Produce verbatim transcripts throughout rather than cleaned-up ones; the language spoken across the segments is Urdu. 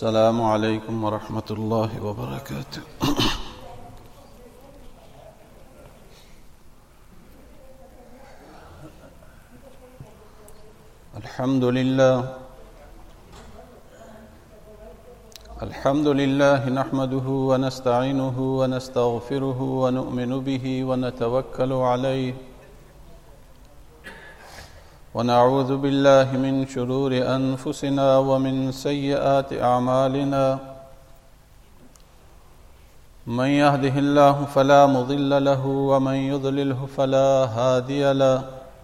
السلام علیکم ورحمۃ اللہ وبرکاتہ۔ الحمد للہ الحمد للہ نحمده ونستعینه ونستغفره ونؤمن به ونتوکل علیہ ونعوذ باللہ من شرور انفسنا ومن سیئات اعمالنا من يهده الله فلا مضل له ومن يضلله فلا هادي له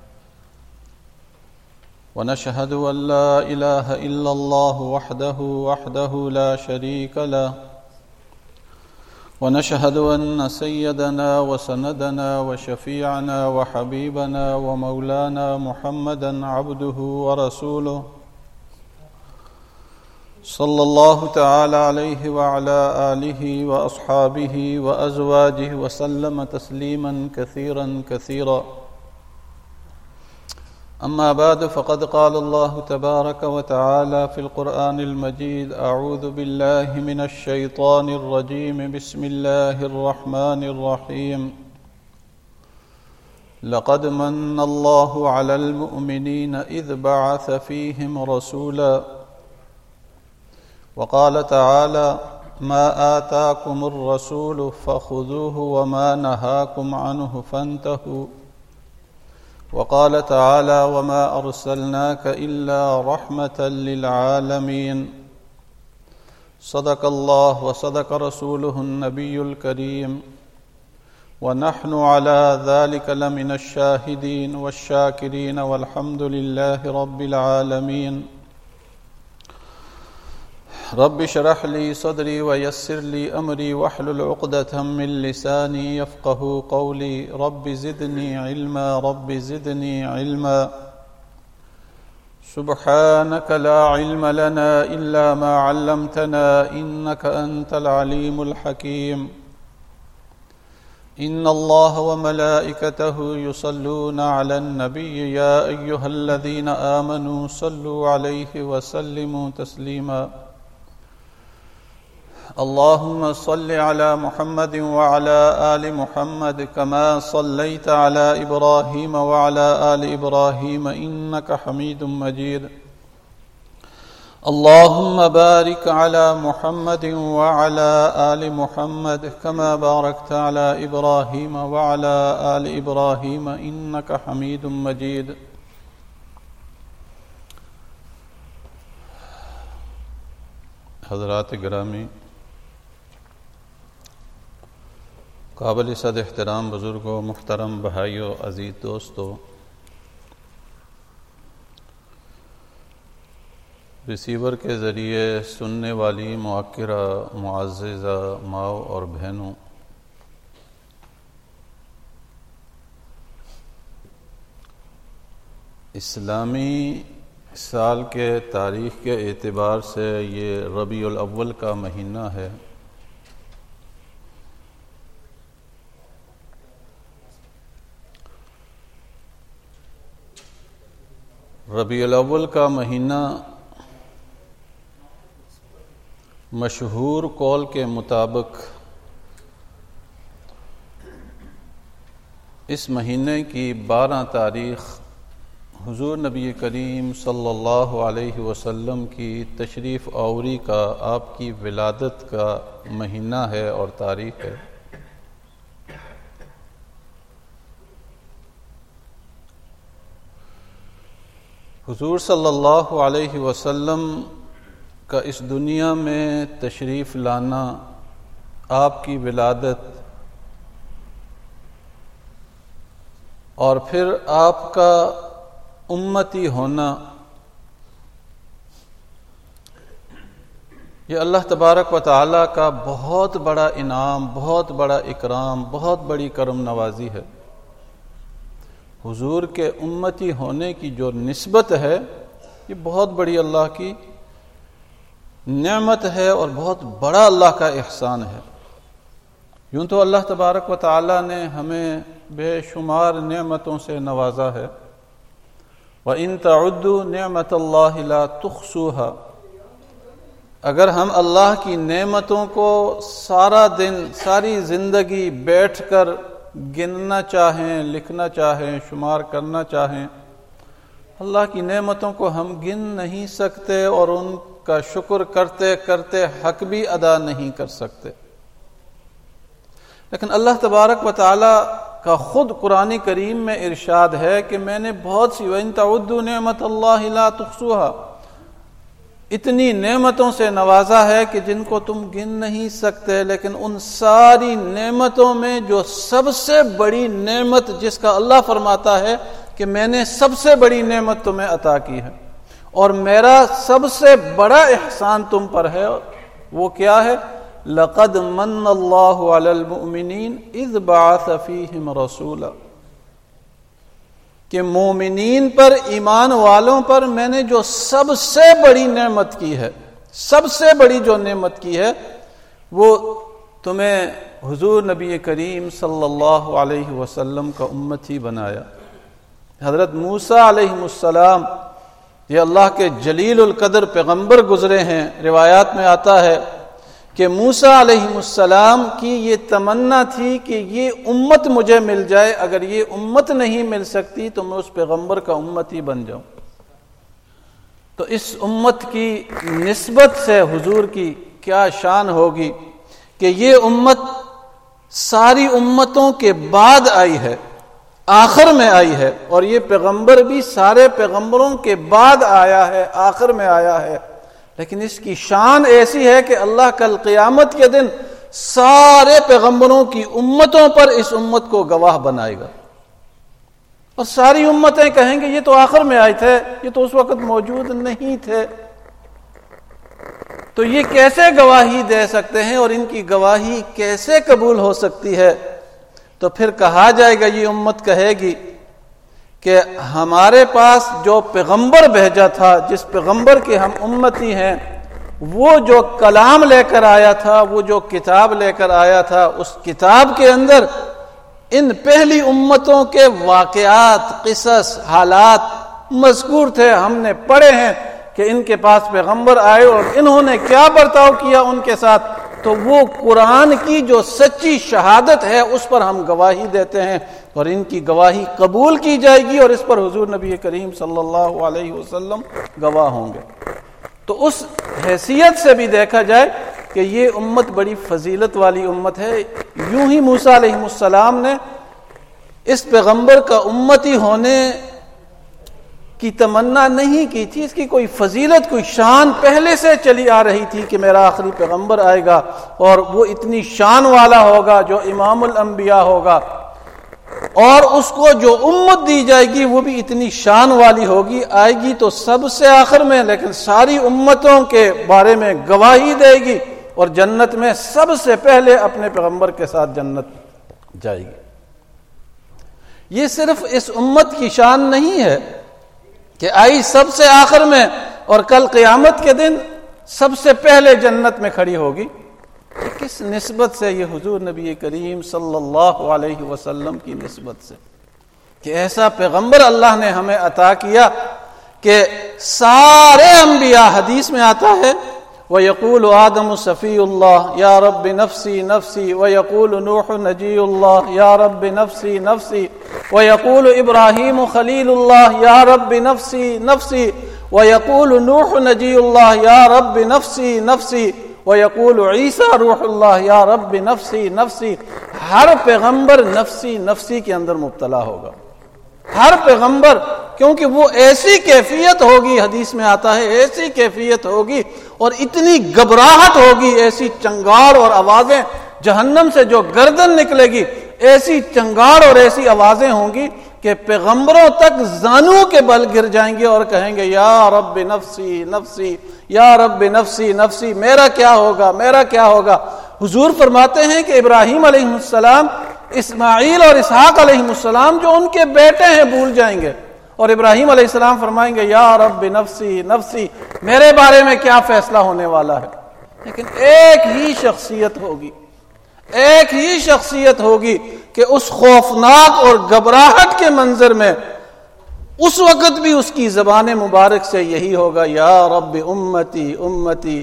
ونشهد أن لا إله إلا الله وحده وحده لا شريك له ونشهد أن سيدنا وسندنا وشفيعنا وحبيبنا ومولانا محمدا عبده ورسوله صلى الله تعالى عليه وعلى آله وأصحابه وأزواجه وسلم تسليما كثيرا كثيرا. أما بعد فقد قال الله تبارك وتعالى في القرآن المجيد: أعوذ بالله من الشيطان الرجيم بسم الله الرحمن الرحيم لقد من الله على المؤمنين إذ بعث فيهم رسولا وقال تعالى ما آتاكم الرسول فخذوه وما نهاكم عنه فانتهوا وقال تعالى وما أرسلناك إلا رحمة للعالمين. صدق الله وصدق رسوله النبي الكريم ونحن على ذلك لمن الشاهدين والشاكرين والحمد لله رب العالمين. رب اشرح لي صدري ويسر لي أمري واحلل عقدة من لساني يفقهوا قولي. رب زدني علما رب زدني علما سبحانك لا علم لنا إلا ما علمتنا إنك أنت العليم الحكيم. إن الله وملائكته يصلون على النبي يا أيها الذين آمنوا صلوا عليه وسلموا تسليما. اللهم صل على محمد وعلى آل محمد كما صليت على إبراهيم وعلى آل إبراهيم إنك حميد مجيد. اللهم بارك على محمد وعلى آل محمد كما باركت على إبراهيم وعلى آل إبراهيم إنك حميد مجيد. حضرات گرامی، قابل صد احترام بزرگوں، محترم بھائیوں، عزیز دوستوں، ریسیور کے ذریعے سننے والی موقرہ معززہ ماؤں اور بہنوں، اسلامی سال کے تاریخ کے اعتبار سے یہ ربیع الاول کا مہینہ ہے۔ ربیع الاول کا مہینہ مشہور قول کے مطابق اس مہینے کی بارہ تاریخ حضور نبی کریم صلی اللہ علیہ وسلم کی تشریف آوری کا، آپ کی ولادت کا مہینہ ہے اور تاریخ ہے۔ حضور صلی اللہ علیہ وسلم کا اس دنیا میں تشریف لانا، آپ کی ولادت اور پھر آپ کا امتی ہونا، یہ اللہ تبارک و تعالیٰ کا بہت بڑا انعام، بہت بڑا اکرام، بہت بڑی کرم نوازی ہے۔ حضور کے امتی ہونے کی جو نسبت ہے، یہ بہت بڑی اللہ کی نعمت ہے اور بہت بڑا اللہ کا احسان ہے۔ یوں تو اللہ تبارک و تعالیٰ نے ہمیں بے شمار نعمتوں سے نوازا ہے۔ وَإِن تَعُدُّوا نِعْمَةَ اللَّهِ لَا تُحْصُوهَا، اگر ہم اللہ کی نعمتوں کو سارا دن ساری زندگی بیٹھ کر گننا چاہیں، لکھنا چاہیں، شمار کرنا چاہیں، اللہ کی نعمتوں کو ہم گن نہیں سکتے اور ان کا شکر کرتے کرتے حق بھی ادا نہیں کر سکتے۔ لیکن اللہ تبارک و تعالی کا خود قرآن کریم میں ارشاد ہے کہ میں نے بہت سی وَإِن تَعُدُّوا نِعْمَةَ اللَّهِ لَا تُحْصُوهَا، اتنی نعمتوں سے نوازا ہے کہ جن کو تم گن نہیں سکتے، لیکن ان ساری نعمتوں میں جو سب سے بڑی نعمت جس کا اللہ فرماتا ہے کہ میں نے سب سے بڑی نعمت تمہیں عطا کی ہے اور میرا سب سے بڑا احسان تم پر ہے، وہ کیا ہے؟ لَقَدْ مَنَّ اللَّهُ عَلَى الْمُؤْمِنِينَ إِذْ بَعَثَ فِيهِمْ رَسُولًا، کہ مومنین پر، ایمان والوں پر میں نے جو سب سے بڑی نعمت کی ہے، سب سے بڑی جو نعمت کی ہے وہ تمہیں حضور نبی کریم صلی اللہ علیہ وسلم کا امتی بنایا۔ حضرت موسیٰ علیہ السلام یہ اللہ کے جلیل القدر پیغمبر گزرے ہیں، روایات میں آتا ہے کہ موسیٰ علیہ السلام کی یہ تمنا تھی کہ یہ امت مجھے مل جائے، اگر یہ امت نہیں مل سکتی تو میں اس پیغمبر کا امتی بن جاؤں۔ تو اس امت کی نسبت سے حضور کی کیا شان ہوگی کہ یہ امت ساری امتوں کے بعد آئی ہے، آخر میں آئی ہے، اور یہ پیغمبر بھی سارے پیغمبروں کے بعد آیا ہے، آخر میں آیا ہے، لیکن اس کی شان ایسی ہے کہ اللہ کل قیامت کے دن سارے پیغمبروں کی امتوں پر اس امت کو گواہ بنائے گا، اور ساری امتیں کہیں گے یہ تو آخر میں آئے تھے، یہ تو اس وقت موجود نہیں تھے، تو یہ کیسے گواہی دے سکتے ہیں اور ان کی گواہی کیسے قبول ہو سکتی ہے؟ تو پھر کہا جائے گا، یہ امت کہے گی کہ ہمارے پاس جو پیغمبر بھیجا تھا، جس پیغمبر کے ہم امتی ہیں، وہ جو کلام لے کر آیا تھا، وہ جو کتاب لے کر آیا تھا، اس کتاب کے اندر ان پہلی امتوں کے واقعات، قصص، حالات مذکور تھے، ہم نے پڑھے ہیں کہ ان کے پاس پیغمبر آئے اور انہوں نے کیا برتاؤ کیا ان کے ساتھ، تو وہ قرآن کی جو سچی شہادت ہے اس پر ہم گواہی دیتے ہیں، اور ان کی گواہی قبول کی جائے گی اور اس پر حضور نبی کریم صلی اللہ علیہ وسلم گواہ ہوں گے۔ تو اس حیثیت سے بھی دیکھا جائے کہ یہ امت بڑی فضیلت والی امت ہے۔ یوں ہی موسیٰ علیہ السلام نے اس پیغمبر کا امتی ہونے کی تمنا نہیں کی تھی، اس کی کوئی فضیلت، کوئی شان پہلے سے چلی آ رہی تھی کہ میرا آخری پیغمبر آئے گا اور وہ اتنی شان والا ہوگا جو امام الانبیاء ہوگا، اور اس کو جو امت دی جائے گی وہ بھی اتنی شان والی ہوگی، آئے گی تو سب سے آخر میں، لیکن ساری امتوں کے بارے میں گواہی دے گی اور جنت میں سب سے پہلے اپنے پیغمبر کے ساتھ جنت جائے گی۔ یہ صرف اس امت کی شان نہیں ہے کہ آئی سب سے آخر میں اور کل قیامت کے دن سب سے پہلے جنت میں کھڑی ہوگی، کس نسبت سے؟ یہ حضور نبی کریم صلی اللہ علیہ وسلم کی نسبت سے، کہ ایسا پیغمبر اللہ نے ہمیں عطا کیا کہ سارے انبیاء، حدیث میں آتا ہے وَيَقُولُ آدَمُ صَفِيُّ اللَّهِ يَا رَبِّ نَفْسِي نَفْسِي وَيَقُولُ نُوحُ نَجِيُّ اللَّهِ يَا رَبِّ نَفْسِي نَفْسِي وَيَقُولُ إِبْرَاهِيمُ خَلِيلُ اللَّهِ يَا رَبِّ نَفْسِي نَفْسِي وَيَقُولُ نُوحُ نَجِيُّ اللَّهِ يَا رَبِّ نَفْسِي نَفْسِي وَيَقُولُ عِيسَى رُوحُ اللَّهِ يَا رَبِّ نَفْسِي نَفْسِي۔ ہر پیغمبر نفسی نفسی کے اندر مبتلا ہوگا، ہر پیغمبر، کیونکہ وہ ایسی کیفیت ہوگی، حدیث میں آتا ہے ایسی کیفیت ہوگی اور اتنی گھبراہٹ ہوگی، ایسی چنگاڑ اور آوازیں، جہنم سے جو گردن نکلے گی ایسی چنگاڑ اور ایسی آوازیں ہوں گی کہ پیغمبروں تک زانوں کے بل گر جائیں گے اور کہیں گے یا رب نفسی نفسی، یا رب نفسی نفسی، میرا کیا ہوگا، میرا کیا ہوگا۔ حضور فرماتے ہیں کہ ابراہیم علیہ السلام اسماعیل اور اسحاق علیہ السلام جو ان کے بیٹے ہیں بھول جائیں گے، اور ابراہیم علیہ السلام فرمائیں گے یا رب نفسی نفسی، میرے بارے میں کیا فیصلہ ہونے والا ہے۔ لیکن ایک ہی شخصیت ہوگی، ایک ہی شخصیت ہوگی کہ اس خوفناک اور گھبراہٹ کے منظر میں اس وقت بھی اس کی زبان مبارک سے یہی ہوگا یا رب امتی امتی،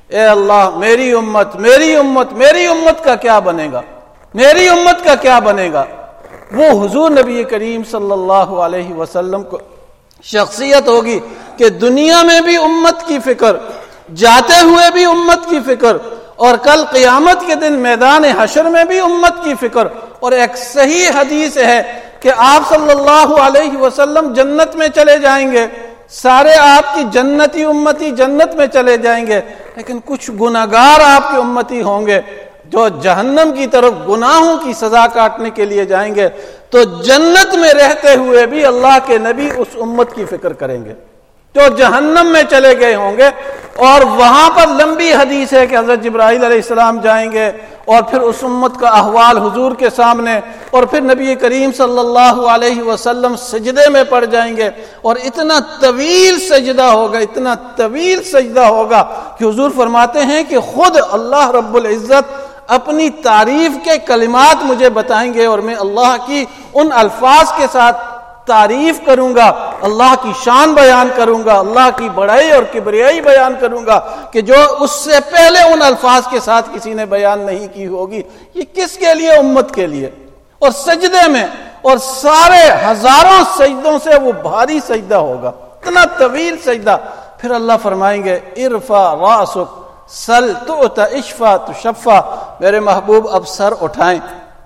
اے اللہ میری امت میری امت میری امت کا کیا بنے گا، میری امت کا کیا بنے گا۔ وہ حضور نبی کریم صلی اللہ علیہ وسلم کو شخصیت ہوگی کہ دنیا میں بھی امت کی فکر، جاتے ہوئے بھی امت کی فکر، اور کل قیامت کے دن میدان حشر میں بھی امت کی فکر۔ اور ایک صحیح حدیث ہے کہ آپ صلی اللہ علیہ وسلم جنت میں چلے جائیں گے، سارے آپ کی جنتی امتی جنت میں چلے جائیں گے، لیکن کچھ گناہگار آپ کے امتی ہوں گے جو جہنم کی طرف گناہوں کی سزا کاٹنے کے لیے جائیں گے۔ تو جنت میں رہتے ہوئے بھی اللہ کے نبی اس امت کی فکر کریں گے جو جہنم میں چلے گئے ہوں گے۔ اور وہاں پر لمبی حدیث ہے کہ حضرت جبرائیل علیہ السلام جائیں گے اور پھر اس امت کا احوال حضور کے سامنے، اور پھر نبی کریم صلی اللہ علیہ وسلم سجدے میں پڑ جائیں گے، اور اتنا طویل سجدہ ہوگا، اتنا طویل سجدہ ہوگا کہ حضور فرماتے ہیں کہ خود اللہ رب العزت اپنی تعریف کے کلمات مجھے بتائیں گے، اور میں اللہ کی ان الفاظ کے ساتھ تعریف کروں گا، اللہ کی شان بیان کروں گا، اللہ کی بڑائی اور کبریائی بیان کروں گا کہ جو اس سے پہلے ان الفاظ کے ساتھ کسی نے بیان نہیں کی ہوگی۔ یہ کس کے لیے؟ امت کے لیے۔ اور سجدے میں، اور سارے ہزاروں سجدوں سے وہ بھاری سجدہ ہوگا، اتنا طویل سجدہ۔ پھر اللہ فرمائیں گے ارفع راسک سل تعط اشفع تشفع، میرے محبوب اب سر اٹھائیں،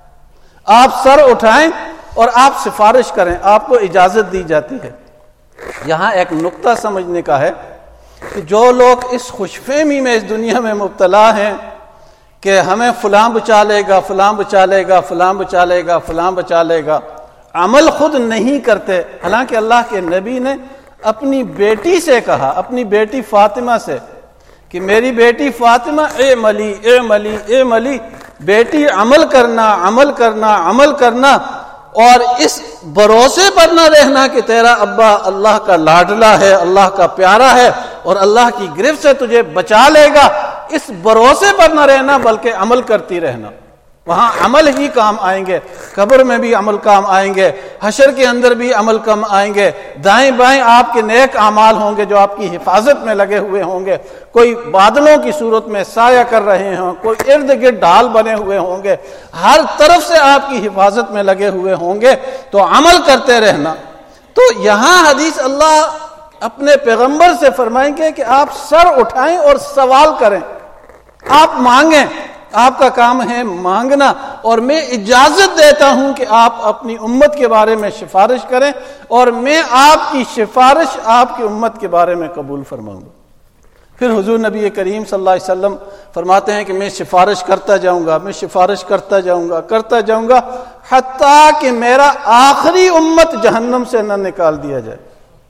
آپ سر اٹھائیں اور آپ سفارش کریں، آپ کو اجازت دی جاتی ہے۔ یہاں ایک نقطہ سمجھنے کا ہے کہ جو لوگ اس خوش فہمی میں اس دنیا میں مبتلا ہیں کہ ہمیں فلاں بچا لے گا، فلاں بچا لے گا، فلاں بچا لے گا، فلاں بچا لے گا، عمل خود نہیں کرتے۔ حالانکہ اللہ کے نبی نے اپنی بیٹی سے کہا، اپنی بیٹی فاطمہ سے کہ میری بیٹی فاطمہ اے ملی اے ملی اے ملی، بیٹی عمل کرنا عمل کرنا عمل کرنا، اور اس بھروسے پر نہ رہنا کہ تیرا ابا اللہ کا لاڈلا ہے، اللہ کا پیارا ہے اور اللہ کی گرفت سے تجھے بچا لے گا، اس بھروسے پر نہ رہنا بلکہ عمل کرتی رہنا۔ وہاں عمل ہی کام آئیں گے، قبر میں بھی عمل کام آئیں گے، حشر کے اندر بھی عمل کام آئیں گے، دائیں بائیں آپ کے نیک اعمال ہوں گے جو آپ کی حفاظت میں لگے ہوئے ہوں گے، کوئی بادلوں کی صورت میں سایہ کر رہے ہوں، کوئی ارد گرد ڈھال بنے ہوئے ہوں گے، ہر طرف سے آپ کی حفاظت میں لگے ہوئے ہوں گے، تو عمل کرتے رہنا۔ تو یہاں حدیث اللہ اپنے پیغمبر سے فرمائیں گے کہ آپ سر اٹھائیں اور سوال کریں، آپ مانگیں، آپ کا کام ہے مانگنا، اور میں اجازت دیتا ہوں کہ آپ اپنی امت کے بارے میں سفارش کریں، اور میں آپ کی سفارش آپ کی امت کے بارے میں قبول فرماؤں گا۔ پھر حضور نبی کریم صلی اللہ علیہ وسلم فرماتے ہیں کہ میں سفارش کرتا جاؤں گا، میں سفارش کرتا جاؤں گا کرتا جاؤں گا حتیٰ کہ میرا آخری امت جہنم سے نہ نکال دیا جائے،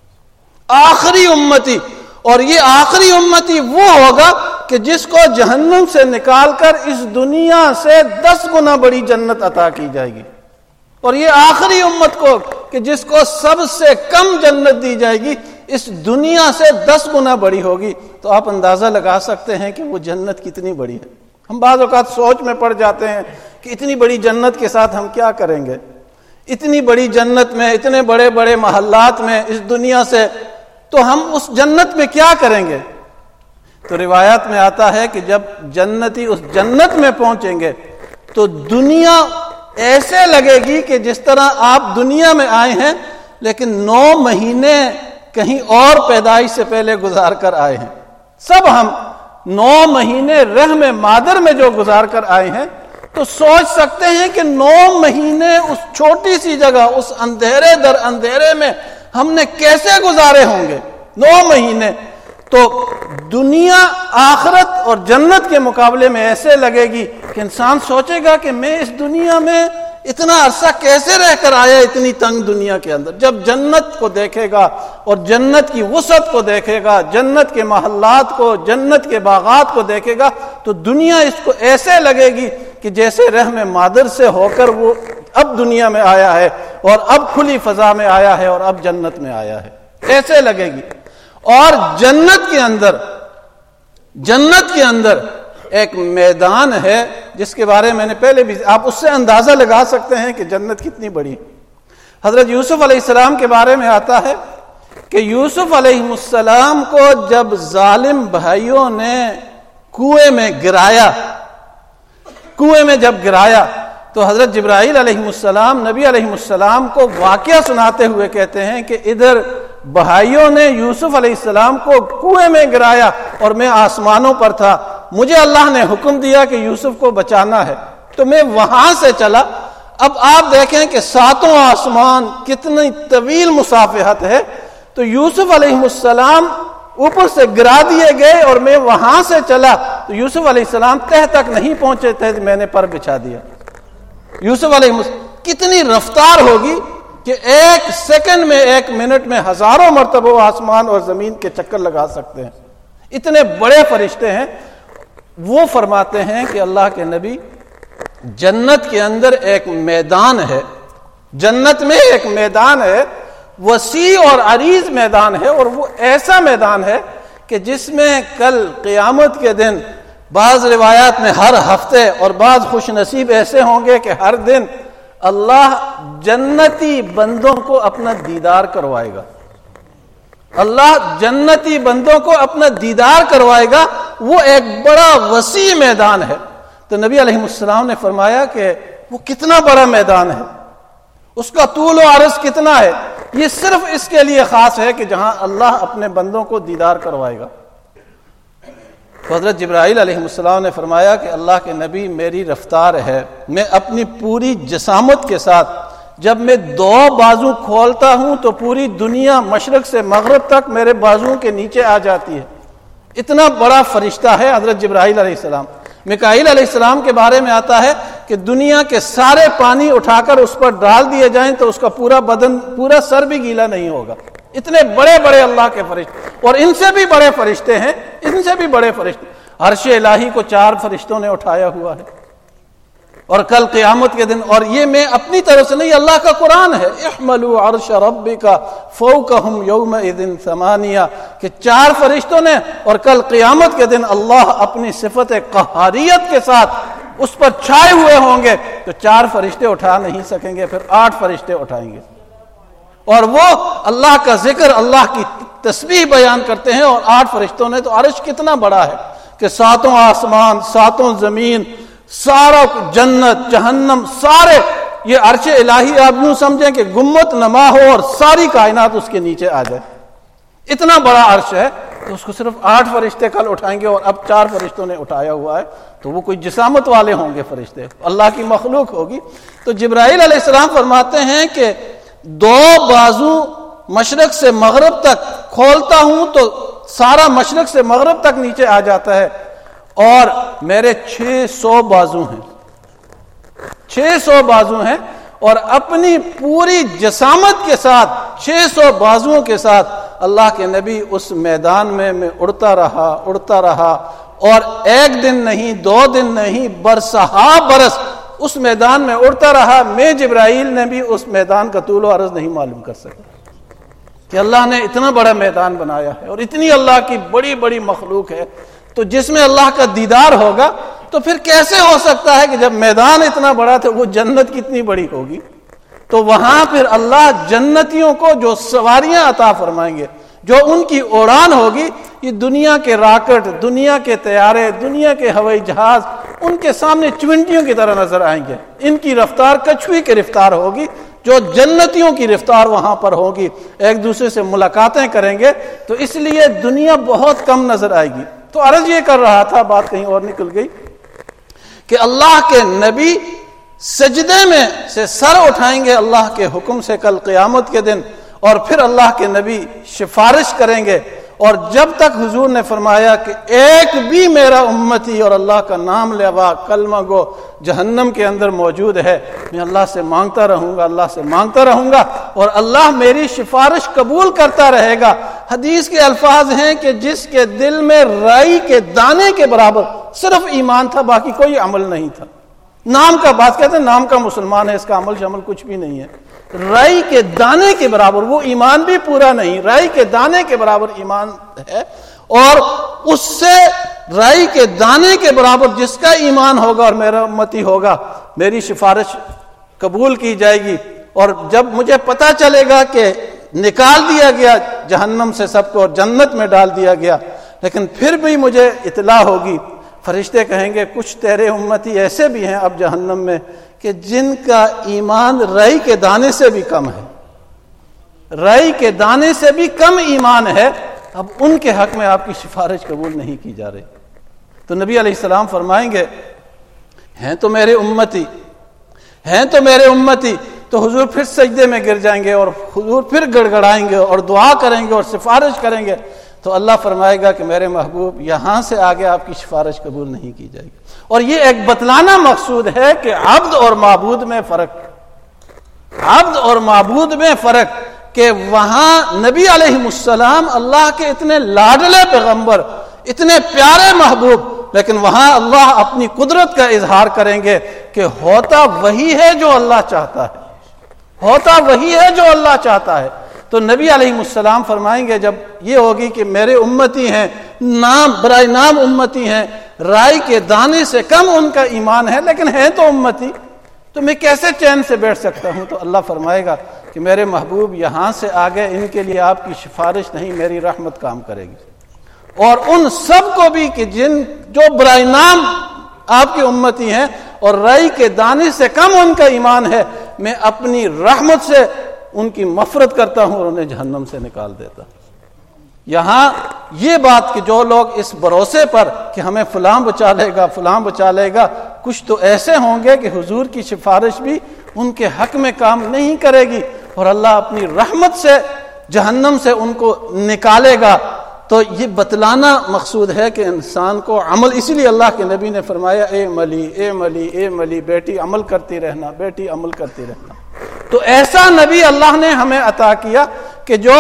آخری امتی۔ اور یہ آخری امتی وہ ہوگا کہ جس کو جہنم سے نکال کر اس دنیا سے دس گنا بڑی جنت عطا کی جائے گی، اور یہ آخری امت کو کہ جس کو سب سے کم جنت دی جائے گی، اس دنیا سے دس گنا بڑی ہوگی۔ تو آپ اندازہ لگا سکتے ہیں کہ وہ جنت کتنی بڑی ہے۔ ہم بعض اوقات سوچ میں پڑ جاتے ہیں کہ اتنی بڑی جنت کے ساتھ ہم کیا کریں گے، اتنی بڑی جنت میں، اتنے بڑے بڑے محلات میں، اس دنیا سے تو ہم اس جنت میں کیا کریں گے؟ تو روایات میں آتا ہے کہ جب جنتی اس جنت میں پہنچیں گے تو دنیا ایسے لگے گی کہ جس طرح آپ دنیا میں آئے ہیں لیکن نو مہینے کہیں اور پیدائش سے پہلے گزار کر آئے ہیں۔ سب ہم نو مہینے رحم مادر میں جو گزار کر آئے ہیں، تو سوچ سکتے ہیں کہ نو مہینے اس چھوٹی سی جگہ، اس اندھیرے در اندھیرے میں ہم نے کیسے گزارے ہوں گے نو مہینے۔ تو دنیا آخرت اور جنت کے مقابلے میں ایسے لگے گی کہ انسان سوچے گا کہ میں اس دنیا میں اتنا عرصہ کیسے رہ کر آیا، اتنی تنگ دنیا کے اندر۔ جب جنت کو دیکھے گا اور جنت کی وسعت کو دیکھے گا، جنت کے محلات کو، جنت کے باغات کو دیکھے گا، تو دنیا اس کو ایسے لگے گی کہ جیسے رحم مادر سے ہو کر وہ اب دنیا میں آیا ہے، اور اب کھلی فضا میں آیا ہے، اور اب جنت میں آیا ہے، ایسے لگے گی۔ اور جنت کے اندر جنت کے اندر ایک میدان ہے جس کے بارے میں میں نے پہلے بھی، آپ اس سے اندازہ لگا سکتے ہیں کہ جنت کتنی بڑی ہے۔ حضرت یوسف علیہ السلام کے بارے میں آتا ہے کہ یوسف علیہ السلام کو جب ظالم بھائیوں نے کنویں میں گرایا، کنویں میں جب گرایا تو حضرت جبرائیل علیہ السلام نبی علیہ السلام کو واقعہ سناتے ہوئے کہتے ہیں کہ ادھر بھائیوں نے یوسف علیہ السلام کو کنویں میں گرایا اور میں آسمانوں پر تھا، مجھے اللہ نے حکم دیا کہ یوسف کو بچانا ہے، تو میں وہاں سے چلا۔ اب آپ دیکھیں کہ ساتوں آسمان کتنی طویل مسافت ہے، تو یوسف علیہ السلام اوپر سے گرا دیے گئے اور میں وہاں سے چلا تو یوسف علیہ السلام تہ تک نہیں پہنچے تھے، میں نے پر بچھا دیا۔ یوسف علیہ السلام کتنی رفتار ہوگی کہ ایک سیکنڈ میں ایک منٹ میں ہزاروں مرتبہ آسمان اور زمین کے چکر لگا سکتے ہیں، اتنے بڑے فرشتے ہیں۔ وہ فرماتے ہیں کہ اللہ کے نبی جنت کے اندر ایک میدان ہے، جنت میں ایک میدان ہے، وسیع اور عریض میدان ہے، اور وہ ایسا میدان ہے کہ جس میں کل قیامت کے دن بعض روایات میں ہر ہفتے اور بعض خوش نصیب ایسے ہوں گے کہ ہر دن اللہ جنتی بندوں کو اپنا دیدار کروائے گا، اللہ جنتی بندوں کو اپنا دیدار کروائے گا۔ وہ ایک بڑا وسیع میدان ہے۔ تو نبی علیہ السلام نے فرمایا کہ وہ کتنا بڑا میدان ہے، اس کا طول و عرض کتنا ہے، یہ صرف اس کے لیے خاص ہے کہ جہاں اللہ اپنے بندوں کو دیدار کروائے گا۔ حضرت جبرائیل علیہ السلام نے فرمایا کہ اللہ کے نبی میری رفتار ہے، میں اپنی پوری جسامت کے ساتھ جب میں دو بازو کھولتا ہوں تو پوری دنیا مشرق سے مغرب تک میرے بازوؤں کے نیچے آ جاتی ہے۔ اتنا بڑا فرشتہ ہے حضرت جبرائیل علیہ السلام۔ میکائیل علیہ السلام کے بارے میں آتا ہے کہ دنیا کے سارے پانی اٹھا کر اس پر ڈال دیے جائیں تو اس کا پورا بدن پورا سر بھی گیلا نہیں ہوگا، اتنے بڑے بڑے اللہ کے فرشتے، اور ان سے بھی بڑے فرشتے ہیں، ان سے بھی بڑے فرشتے۔ عرش الہی کو چار فرشتوں نے اٹھایا ہوا ہے، اور کل قیامت کے دن، اور یہ میں اپنی طرف سے نہیں، اللہ کا قرآن ہے، احملوا عرش ربک فوقہم یومئذ ثمانیہ، کہ چار فرشتوں نے، اور کل قیامت کے دن اللہ اپنی صفت قہاریت کے ساتھ اس پر چھائے ہوئے ہوں گے، تو چار فرشتے اٹھا نہیں سکیں گے، پھر آٹھ فرشتے اٹھائیں گے، اور وہ اللہ کا ذکر، اللہ کی تسبیح بیان کرتے ہیں، اور آٹھ فرشتوں نے۔ تو عرش کتنا بڑا ہے کہ ساتوں آسمان، ساتوں زمین، سارا جنت جہنم، سارے یہ عرش الہی آپ یوں سمجھیں کہ گمت نما ہو اور ساری کائنات اس کے نیچے آ جائے، اتنا بڑا عرش ہے۔ تو اس کو صرف آٹھ فرشتے کل اٹھائیں گے، اور اب چار فرشتوں نے اٹھایا ہوا ہے، تو وہ کوئی جسامت والے ہوں گے فرشتے، اللہ کی مخلوق ہوگی۔ تو جبرائیل علیہ السلام فرماتے ہیں کہ دو بازو مشرق سے مغرب تک کھولتا ہوں تو سارا مشرق سے مغرب تک نیچے آ جاتا ہے، اور میرے چھ سو بازو ہیں، چھ سو بازو ہیں، اور اپنی پوری جسامت کے ساتھ چھ سو بازوؤں کے ساتھ اللہ کے نبی اس میدان میں میں اڑتا رہا اڑتا رہا اور ایک دن نہیں، دو دن نہیں، برسہا برس اس میدان میں اڑتا رہا۔ میں جبرائیل نے بھی اس میدان کا طول و عرض نہیں معلوم کر سکا کہ اللہ نے اتنا بڑا میدان بنایا ہے، اور اتنی اللہ کی بڑی بڑی مخلوق ہے، تو جس میں اللہ کا دیدار ہوگا تو پھر کیسے ہو سکتا ہے کہ جب میدان اتنا بڑا تھا وہ جنت کتنی بڑی ہوگی؟ تو وہاں پھر اللہ جنتیوں کو جو سواریاں عطا فرمائیں گے، جو ان کی اڑان ہوگی، یہ دنیا کے راکٹ، دنیا کے طیارے، دنیا کے ہوائی جہاز ان کے سامنے چونٹیوں کی طرح نظر آئیں گے۔ ان کی رفتار کچھوی کی رفتار ہوگی، جو جنتیوں کی رفتار وہاں پر ہوگی، ایک دوسرے سے ملاقاتیں کریں گے، تو اس لیے دنیا بہت کم نظر آئے گی۔ تو عرض یہ کر رہا تھا، بات کہیں اور نکل گئی، کہ اللہ کے نبی سجدے میں سے سر اٹھائیں گے اللہ کے حکم سے کل قیامت کے دن، اور پھر اللہ کے نبی سفارش کریں گے، اور جب تک حضور نے فرمایا کہ ایک بھی میرا امتی اور اللہ کا نام لیوا کلمہ گو جہنم کے اندر موجود ہے، میں اللہ سے مانگتا رہوں گا، اللہ سے مانگتا رہوں گا، اور اللہ میری سفارش قبول کرتا رہے گا۔ حدیث کے الفاظ ہیں کہ جس کے دل میں رائی کے دانے کے برابر صرف ایمان تھا، باقی کوئی عمل نہیں تھا، نام کا بات کہتے ہیں، نام کا مسلمان ہے، اس کا عمل شمل کچھ بھی نہیں ہے، رائی کے دانے کے برابر، وہ ایمان بھی پورا نہیں، رائی کے دانے کے برابر ایمان ہے، اور اس سے رائی کے دانے کے برابر جس کا ایمان ہوگا اور میرا امتی ہوگا، میری سفارش قبول کی جائے گی۔ اور جب مجھے پتہ چلے گا کہ نکال دیا گیا جہنم سے سب کو اور جنت میں ڈال دیا گیا، لیکن پھر بھی مجھے اطلاع ہوگی، فرشتے کہیں گے کچھ تیرے امتی ایسے بھی ہیں اب جہنم میں کہ جن کا ایمان رائی کے دانے سے بھی کم ہے، رائی کے دانے سے بھی کم ایمان ہے، اب ان کے حق میں آپ کی سفارش قبول نہیں کی جا رہی۔ تو نبی علیہ السلام فرمائیں گے ہیں تو میرے امتی، ہیں تو میرے امتی، تو حضور پھر سجدے میں گر جائیں گے اور حضور پھر گڑ گڑائیں گے اور دعا کریں گے اور سفارش کریں گے، تو اللہ فرمائے گا کہ میرے محبوب یہاں سے آگے آپ کی سفارش قبول نہیں کی جائے گی۔ اور یہ ایک بتلانا مقصود ہے کہ عبد اور معبود میں فرق، عبد اور معبود میں فرق، کہ وہاں نبی علیہ السلام اللہ کے اتنے لاڈلے پیغمبر، اتنے پیارے محبوب، لیکن وہاں اللہ اپنی قدرت کا اظہار کریں گے کہ ہوتا وہی ہے جو اللہ چاہتا ہے، ہوتا وہی ہے جو اللہ چاہتا ہے۔ تو نبی علیہ السلام فرمائیں گے جب یہ ہوگی کہ میرے امتی ہیں، نام برائے نام امتی ہیں، رائی کے دانے سے کم ان کا ایمان ہے لیکن ہیں تو امتی، تو میں کیسے چین سے بیٹھ سکتا ہوں؟ تو اللہ فرمائے گا کہ میرے محبوب یہاں سے آگے ان کے لیے آپ کی سفارش نہیں، میری رحمت کام کرے گی۔ اور ان سب کو بھی کہ جن جو برائے نام آپ کی امتی ہیں اور رائی کے دانے سے کم ان کا ایمان ہے، میں اپنی رحمت سے ان کی مغفرت کرتا ہوں اور انہیں جہنم سے نکال دیتا ہوں۔ یہاں یہ بات کہ جو لوگ اس بھروسے پر کہ ہمیں فلاں بچا لے گا فلاں بچا لے گا، کچھ تو ایسے ہوں گے کہ حضور کی سفارش بھی ان کے حق میں کام نہیں کرے گی اور اللہ اپنی رحمت سے جہنم سے ان کو نکالے گا۔ تو یہ بتلانا مقصود ہے کہ انسان کو عمل، اسی لیے اللہ کے نبی نے فرمایا اے ملی اے ملی اے ملی بیٹی عمل کرتی رہنا، بیٹی عمل کرتی رہنا۔ تو ایسا نبی اللہ نے ہمیں عطا کیا کہ جو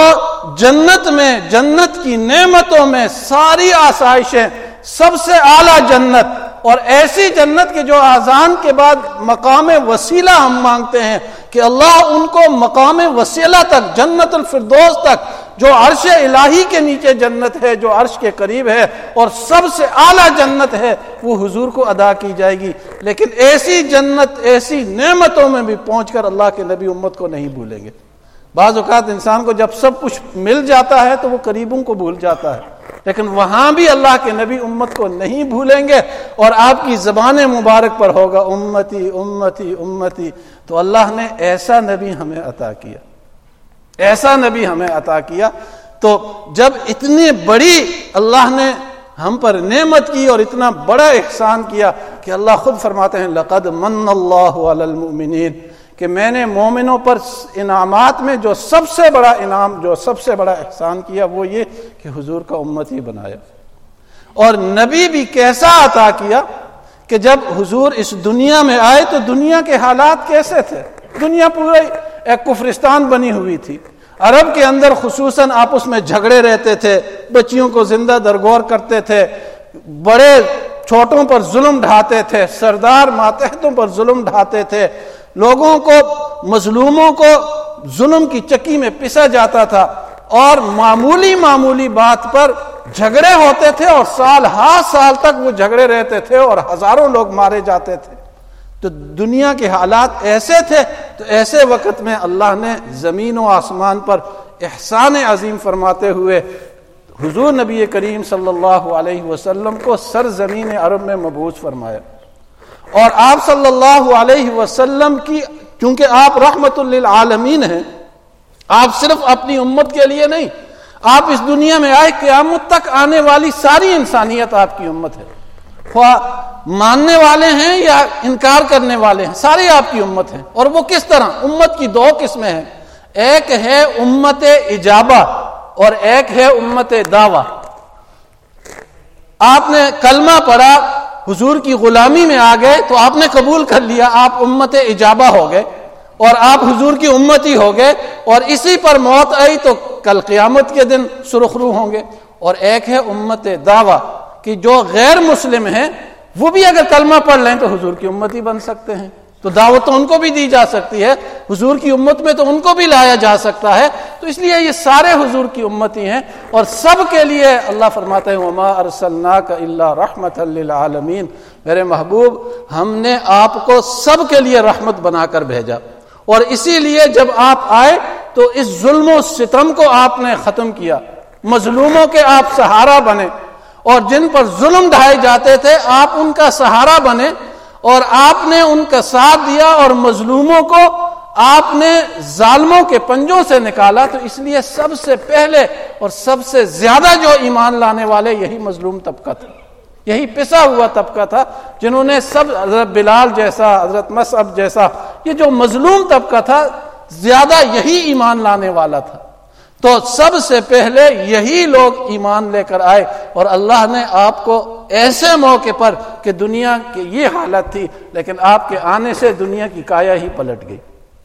جنت میں، جنت کی نعمتوں میں ساری آسائشیں، سب سے اعلیٰ جنت، اور ایسی جنت کے جو آذان کے بعد مقام وسیلہ ہم مانگتے ہیں کہ اللہ ان کو مقام وسیلہ تک، جنت الفردوس تک، جو عرش الہی کے نیچے جنت ہے، جو عرش کے قریب ہے اور سب سے اعلیٰ جنت ہے، وہ حضور کو ادا کی جائے گی۔ لیکن ایسی جنت، ایسی نعمتوں میں بھی پہنچ کر اللہ کے نبی امت کو نہیں بھولیں گے۔ بعض اوقات انسان کو جب سب کچھ مل جاتا ہے تو وہ قریبوں کو بھول جاتا ہے، لیکن وہاں بھی اللہ کے نبی امت کو نہیں بھولیں گے اور آپ کی زبان مبارک پر ہوگا امتی امتی امتی۔ تو اللہ نے ایسا نبی ہمیں عطا کیا، ایسا نبی ہمیں عطا کیا۔ تو جب اتنی بڑی اللہ نے ہم پر نعمت کی اور اتنا بڑا احسان کیا کہ اللہ خود فرماتے ہیں لقد من اللہ علی المؤمنین، کہ میں نے مومنوں پر انعامات میں جو سب سے بڑا انعام، جو سب سے بڑا احسان کیا وہ یہ کہ حضور کا امتی بنایا۔ اور نبی بھی کیسا عطا کیا کہ جب حضور اس دنیا میں آئے تو دنیا کے حالات کیسے تھے؟ دنیا پورے ایک کفرستان بنی ہوئی تھی۔ عرب کے اندر خصوصاً آپس میں جھگڑے رہتے تھے، بچیوں کو زندہ درگور کرتے تھے، بڑے چھوٹوں پر ظلم ڈھاتے تھے، سردار ماتحتوں پر ظلم ڈھاتے تھے، لوگوں کو، مظلوموں کو ظلم کی چکی میں پسا جاتا تھا، اور معمولی معمولی بات پر جھگڑے ہوتے تھے اور سال ہا سال تک وہ جھگڑے رہتے تھے اور ہزاروں لوگ مارے جاتے تھے۔ تو دنیا کے حالات ایسے تھے۔ تو ایسے وقت میں اللہ نے زمین و آسمان پر احسان عظیم فرماتے ہوئے حضور نبی کریم صلی اللہ علیہ وسلم کو سرزمین عرب میں مبعوث فرمایا، اور آپ صلی اللہ علیہ وسلم کی، چونکہ آپ رحمت للعالمین ہیں، آپ صرف اپنی امت کے لیے نہیں، آپ اس دنیا میں آئے، قیامت تک آنے والی ساری انسانیت آپ کی امت ہے، خواہ ماننے والے ہیں یا انکار کرنے والے ہیں، سارے آپ کی امت ہیں۔ اور وہ کس طرح؟ امت کی دو قسمیں ہیں، ایک ہے امت اجابہ اور ایک ہے امت دعویٰ۔ آپ نے کلمہ پڑھا، حضور کی غلامی میں آ گئے تو آپ نے قبول کر لیا، آپ امت اجابہ ہو گئے اور آپ حضور کی امتی ہو گئے، اور اسی پر موت آئی تو کل قیامت کے دن سرخ رو ہوں گے۔ اور ایک ہے امت دعویٰ کہ جو غیر مسلم ہیں وہ بھی اگر کلمہ پڑھ لیں تو حضور کی امتی بن سکتے ہیں، تو دعوت تو ان کو بھی دی جا سکتی ہے، حضور کی امت میں تو ان کو بھی لایا جا سکتا ہے۔ تو اس لیے یہ سارے حضور کی امتی ہیں، اور سب کے لیے اللہ فرماتے ہیں وما ارسلناک الا رحمۃ للعالمین، میرے محبوب ہم نے آپ کو سب کے لیے رحمت بنا کر بھیجا۔ اور اسی لیے جب آپ آئے تو اس ظلم و ستم کو آپ نے ختم کیا، مظلوموں کے آپ سہارا بنے، اور جن پر ظلم ڈھائے جاتے تھے آپ ان کا سہارا بنے اور آپ نے ان کا ساتھ دیا اور مظلوموں کو آپ نے ظالموں کے پنجوں سے نکالا. تو اس لیے سب سے پہلے اور سب سے زیادہ جو ایمان لانے والے یہی مظلوم طبقہ تھا, یہی پسا ہوا طبقہ تھا, جنہوں نے سب حضرت بلال جیسا, حضرت مصعب جیسا, یہ جو مظلوم طبقہ تھا زیادہ یہی ایمان لانے والا تھا. تو سب سے پہلے یہی لوگ ایمان لے کر آئے اور اللہ نے آپ کو ایسے موقع پر کہ دنیا کی یہ حالت تھی لیکن آپ کے آنے سے دنیا کی کایا ہی پلٹ گئی.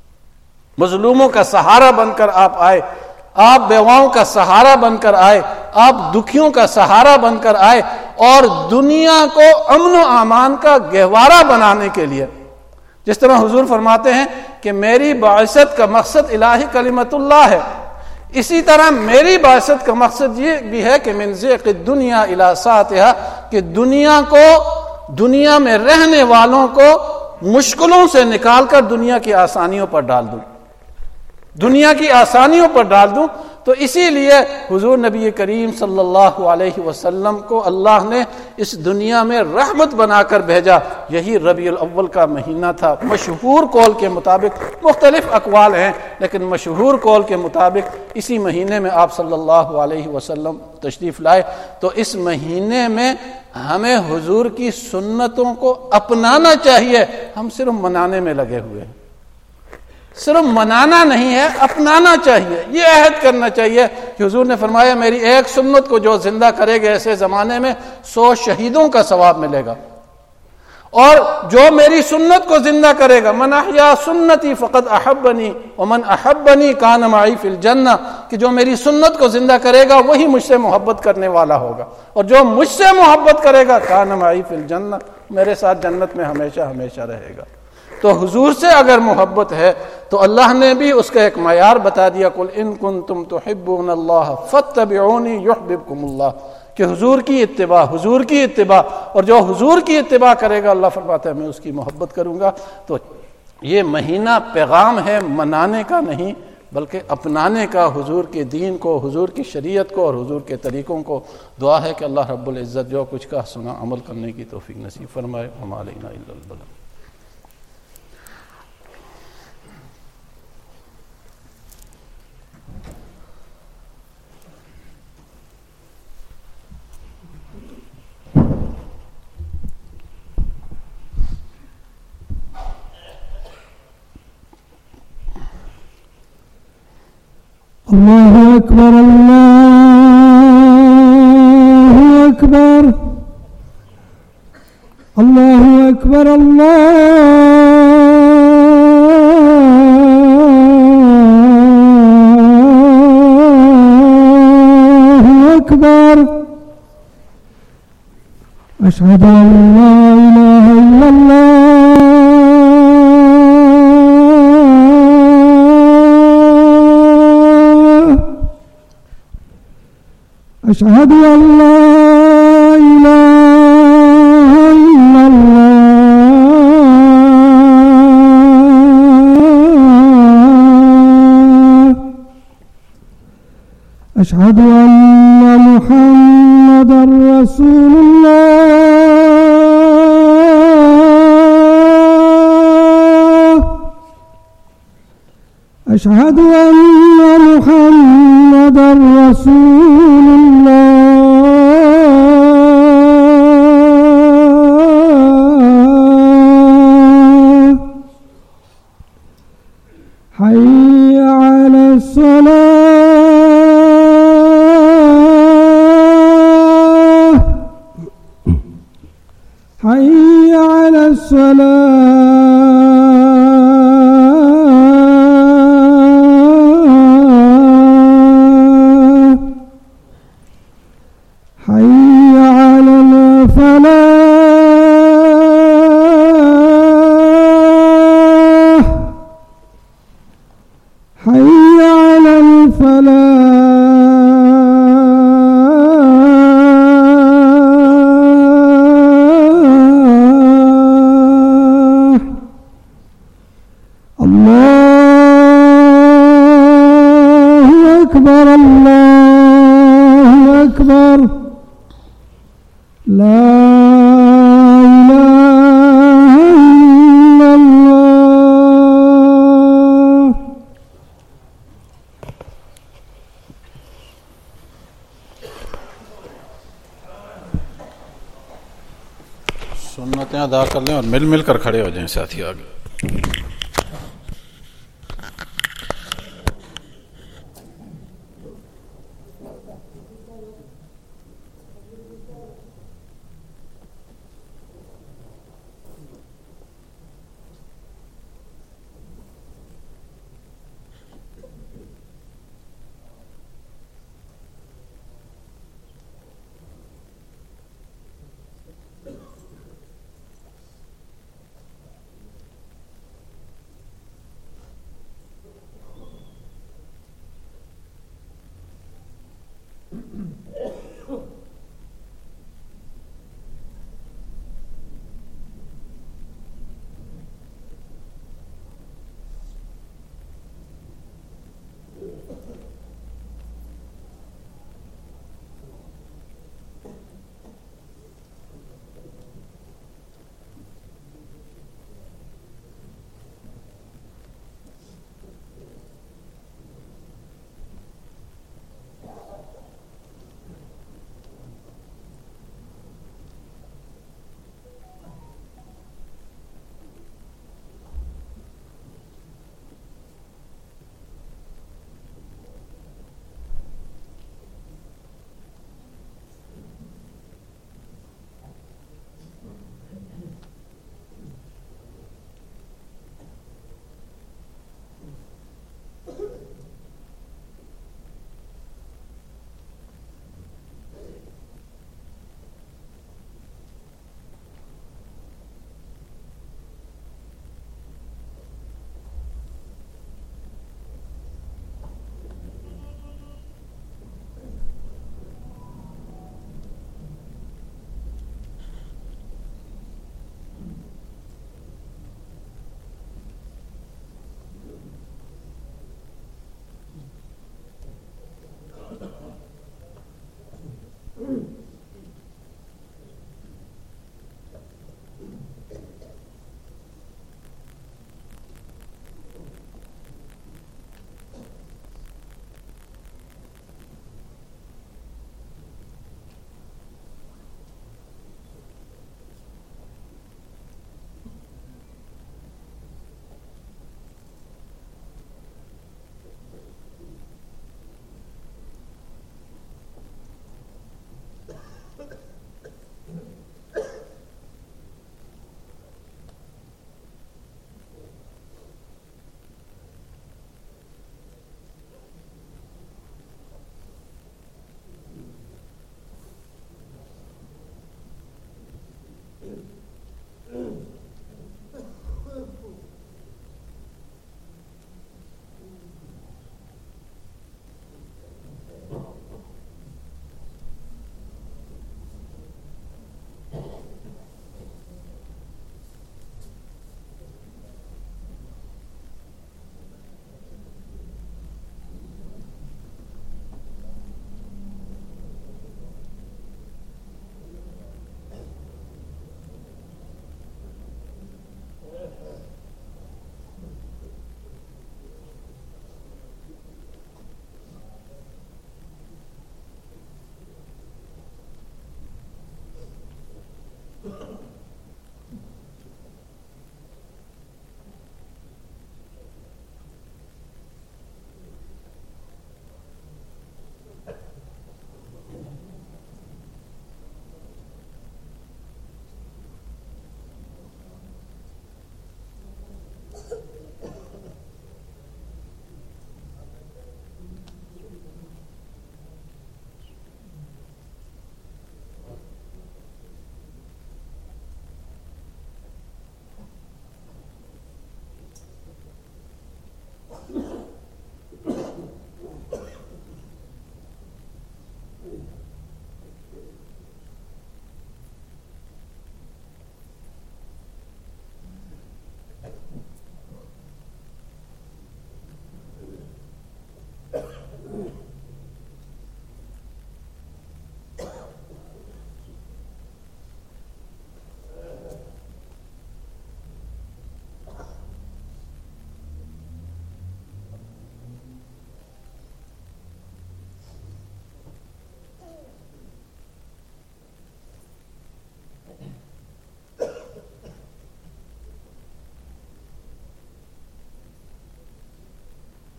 مظلوموں کا سہارا بن کر آپ آئے, آپ بیواؤں کا سہارا بن کر آئے, آپ دکھیوں کا سہارا بن کر آئے اور دنیا کو امن و امان کا گہوارہ بنانے کے لیے, جس طرح حضور فرماتے ہیں کہ میری بعثت کا مقصد الہی کلمت اللہ ہے, اسی طرح میری بعثت کا مقصد یہ بھی ہے کہ من ضیق الدنیا الی سعتھا, کہ دنیا کو, دنیا میں رہنے والوں کو مشکلوں سے نکال کر دنیا کی آسانیوں پر ڈال دوں, دنیا کی آسانیوں پر ڈال دوں. تو اسی لیے حضور نبی کریم صلی اللہ علیہ وسلم کو اللہ نے اس دنیا میں رحمت بنا کر بھیجا. یہی ربیع الاول کا مہینہ تھا. مشہور قول کے مطابق, مختلف اقوال ہیں لیکن مشہور قول کے مطابق اسی مہینے میں آپ صلی اللہ علیہ وسلم تشریف لائے. تو اس مہینے میں ہمیں حضور کی سنتوں کو اپنانا چاہیے, ہم صرف منانے میں لگے ہوئے ہیں. صرف منانا نہیں ہے, اپنانا چاہیے. یہ عہد کرنا چاہیے کہ حضور نے فرمایا میری ایک سنت کو جو زندہ کرے گا ایسے زمانے میں سو شہیدوں کا ثواب ملے گا, اور جو میری سنت کو زندہ کرے گا من احیا سنتی فقد احبنی ومن احبنی کان معی فی الجنہ, کہ جو میری سنت کو زندہ کرے گا وہی مجھ سے محبت کرنے والا ہوگا, اور جو مجھ سے محبت کرے گا کان معی فی الجنہ, میرے ساتھ جنت میں ہمیشہ ہمیشہ رہے گا. تو حضور سے اگر محبت ہے تو اللہ نے بھی اس کا ایک معیار بتا دیا, قل ان کنتم تحبون اللہ فاتبعونی یحببکم اللہ, کہ حضور کی اتباع, حضور کی اتباع, اور جو حضور کی اتباع کرے گا اللہ فرماتا ہے میں اس کی محبت کروں گا. تو یہ مہینہ پیغام ہے منانے کا نہیں بلکہ اپنانے کا, حضور کے دین کو, حضور کی شریعت کو اور حضور کے طریقوں کو. دعا ہے کہ اللہ رب العزت جو کچھ کا سنا عمل کرنے کی توفیق نصیب فرمائے. وما علینا الا البلاغ. اللہ اکبر اللہ اکبر اللہ اکبر اللہ اکبر اشہد ان لا الہ الا اللہ أشهد أن لا إله إلا الله أشهد أن محمدا رسول الله أشهد أن محمدا رسول الله حي على الصلاة حي على الصلاة حي على الفلاح حي على الفلاح الله أكبر الله أكبر لا إله إلا الله. سنتیں ادا کر لیں اور مل مل کر کھڑے ہو جائیں ساتھی آگے.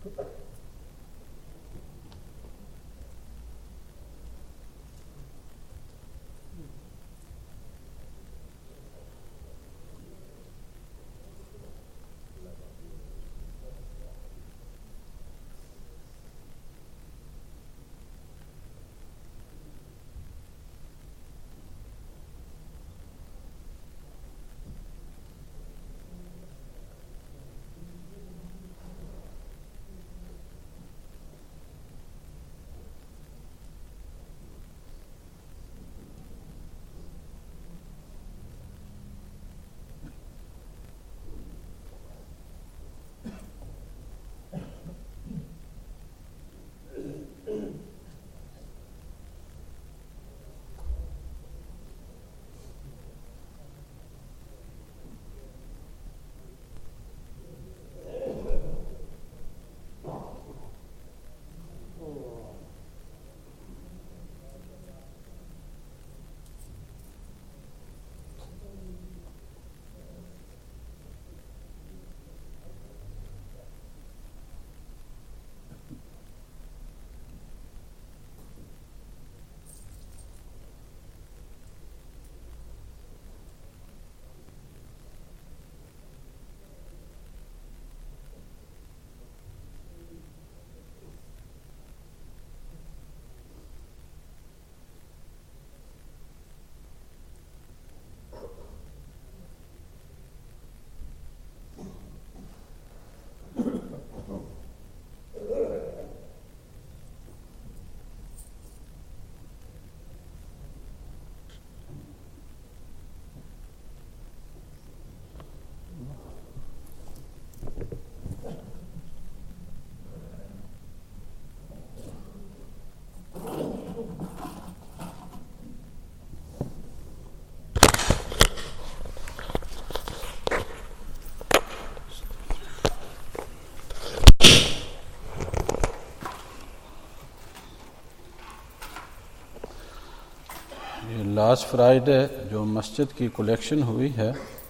لاسٹ فرائیڈے جو مسجد کی کلیکشن ہوئی ہے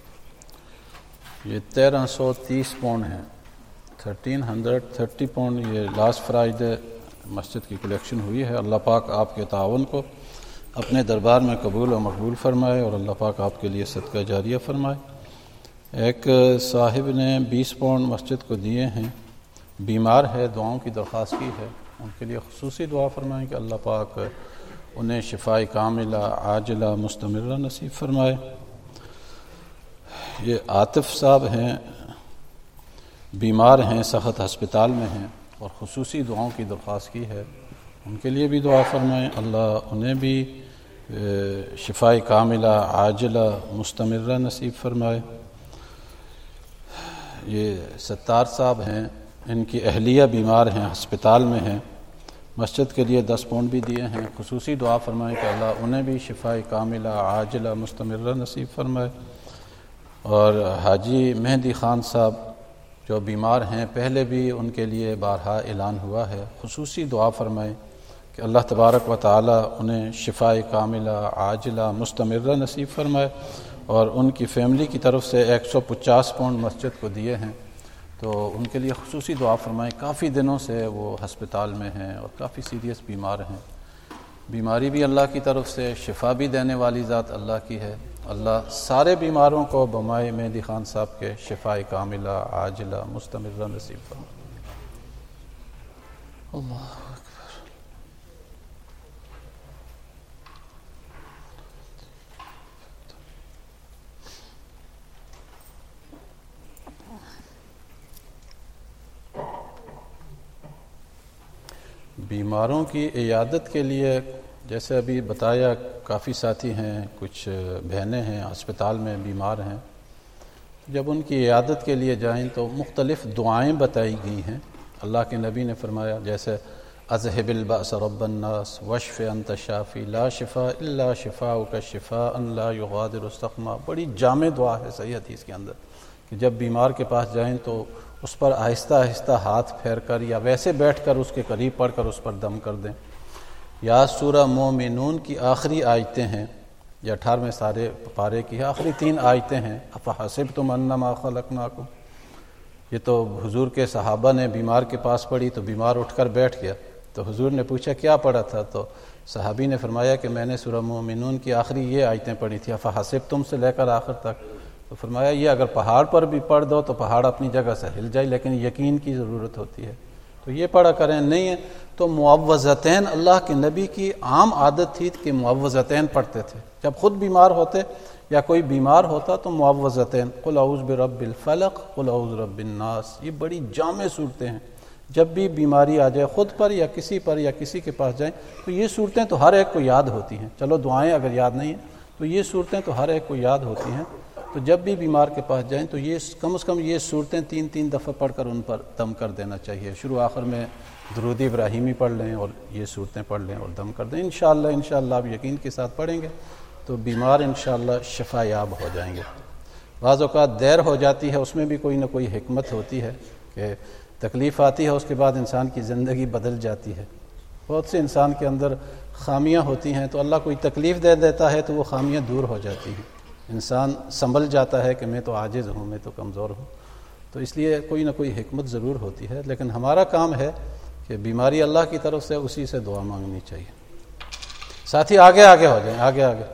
یہ تیرہ سو تیس پاؤنڈ ہے، تھرٹین ہنڈریڈ تھرٹی پاؤنڈ یہ لاسٹ فرائیڈے مسجد کی کلیکشن ہوئی ہے۔ اللہ پاک آپ کے تعاون کو اپنے دربار میں قبول و مقبول فرمائے اور اللہ پاک آپ کے لیے صدقہ جاریہ فرمائے۔ ایک صاحب نے بیس پاؤنڈ مسجد کو دیے ہیں، بیمار ہے، دعاؤں کی درخواست کی ہے، ان کے لیے خصوصی دعا فرمائیں کہ اللہ پاک انہیں شفاء کاملہ عاجلہ مستمرہ نصیب فرمائے۔ یہ عاطف صاحب ہیں، بیمار ہیں، سخت ہسپتال میں ہیں اور خصوصی دعاؤں کی درخواست کی ہے، ان کے لیے بھی دعا فرمائیں، اللہ انہیں بھی شفاء کاملہ عاجلہ مستمرہ نصیب فرمائے۔ یہ ستار صاحب ہیں، ان کی اہلیہ بیمار ہیں، ہسپتال میں ہیں، مسجد کے لیے دس پاؤنڈ بھی دیے ہیں، خصوصی دعا فرمائیں کہ اللہ انہیں بھی شفاء کاملہ عاجلہ مستمرہ نصیب فرمائے۔ اور حاجی مہدی خان صاحب جو بیمار ہیں، پہلے بھی ان کے لیے بارہا اعلان ہوا ہے، خصوصی دعا فرمائیں کہ اللہ تبارک و تعالی انہیں شفاء کاملہ عاجلہ مستمرہ نصیب فرمائے۔ اور ان کی فیملی کی طرف سے ایک سو پچاس پاؤنڈ مسجد کو دیے ہیں، تو ان کے لیے خصوصی دعا فرمائیں، کافی دنوں سے وہ ہسپتال میں ہیں اور کافی سیریس بیمار ہیں۔ بیماری بھی اللہ کی طرف سے، شفا بھی دینے والی ذات اللہ کی ہے۔ اللہ سارے بیماروں کو بمائے مہدی خان صاحب کے شفاء کاملہ عاجلہ مستمرہ نصیب فرمائے۔ اللہ بیماروں کی عیادت کے لیے جیسے ابھی بتایا، کافی ساتھی ہیں، کچھ بہنیں ہیں ہسپتال میں بیمار ہیں، جب ان کی عیادت کے لیے جائیں تو مختلف دعائیں بتائی گئی ہیں۔ اللہ کے نبی نے فرمایا جیسے اذہب البأس رب الناس واشف انت الشافی لا شفاء الا شفاؤک شفاء لا یغادر سقما، بڑی جامع دعا ہے صحیح حدیث کے اندر کہ جب بیمار کے پاس جائیں تو اس پر آہستہ آہستہ ہاتھ پھیر کر یا ویسے بیٹھ کر اس کے قریب پڑھ کر اس پر دم کر دیں۔ یا سورہ مومنون کی آخری آیتیں ہیں، یا اٹھارہویں سارے پارے کی آخری تین آیتیں ہیں، افحسبتم انما خلقناکم، یہ تو حضور کے صحابہ نے بیمار کے پاس پڑھی تو بیمار اٹھ کر بیٹھ گیا، تو حضور نے پوچھا کیا پڑھا تھا؟ تو صحابی نے فرمایا کہ میں نے سورہ مومنون کی آخری یہ آیتیں پڑھی تھی، فحسبتم سے لے کر آخر تک۔ تو فرمایا یہ اگر پہاڑ پر بھی پڑھ دو تو پہاڑ اپنی جگہ سے ہل جائے، لیکن یقین کی ضرورت ہوتی ہے، تو یہ پڑھا کریں۔ نہیں ہے تو معوذتین، اللہ کے نبی کی عام عادت تھی کہ معوذتین پڑھتے تھے، جب خود بیمار ہوتے یا کوئی بیمار ہوتا تو معوذتین، قل اعوذ برب الفلق، قل اعوذ برب الناس، یہ بڑی جامع صورتیں ہیں۔ جب بھی بیماری آ جائے خود پر یا کسی پر یا کسی کے پاس جائیں تو یہ صورتیں تو ہر ایک کو یاد ہوتی ہیں، چلو دعائیں اگر یاد نہیں ہیں تو یہ صورتیں تو ہر ایک کو یاد ہوتی ہیں، تو جب بھی بیمار کے پاس جائیں تو یہ کم از کم یہ صورتیں تین تین دفعہ پڑھ کر ان پر دم کر دینا چاہیے، شروع آخر میں درود ابراہیمی پڑھ لیں اور یہ صورتیں پڑھ لیں اور دم کر دیں، انشاءاللہ انشاءاللہ آپ یقین کے ساتھ پڑھیں گے تو بیمار انشاءاللہ شفا یاب ہو جائیں گے۔ بعض اوقات دیر ہو جاتی ہے، اس میں بھی کوئی نہ کوئی حکمت ہوتی ہے کہ تکلیف آتی ہے، اس کے بعد انسان کی زندگی بدل جاتی ہے۔ بہت سے انسان کے اندر خامیاں ہوتی ہیں تو اللہ کوئی تکلیف دے دیتا ہے تو وہ خامیاں دور ہو جاتی ہیں، انسان سنبھل جاتا ہے کہ میں تو عاجز ہوں، میں تو کمزور ہوں، تو اس لیے کوئی نہ کوئی حکمت ضرور ہوتی ہے، لیکن ہمارا کام ہے کہ بیماری اللہ کی طرف سے اسی سے دعا مانگنی چاہیے۔ ساتھی آگے آگے ہو جائیں، آگے آگے۔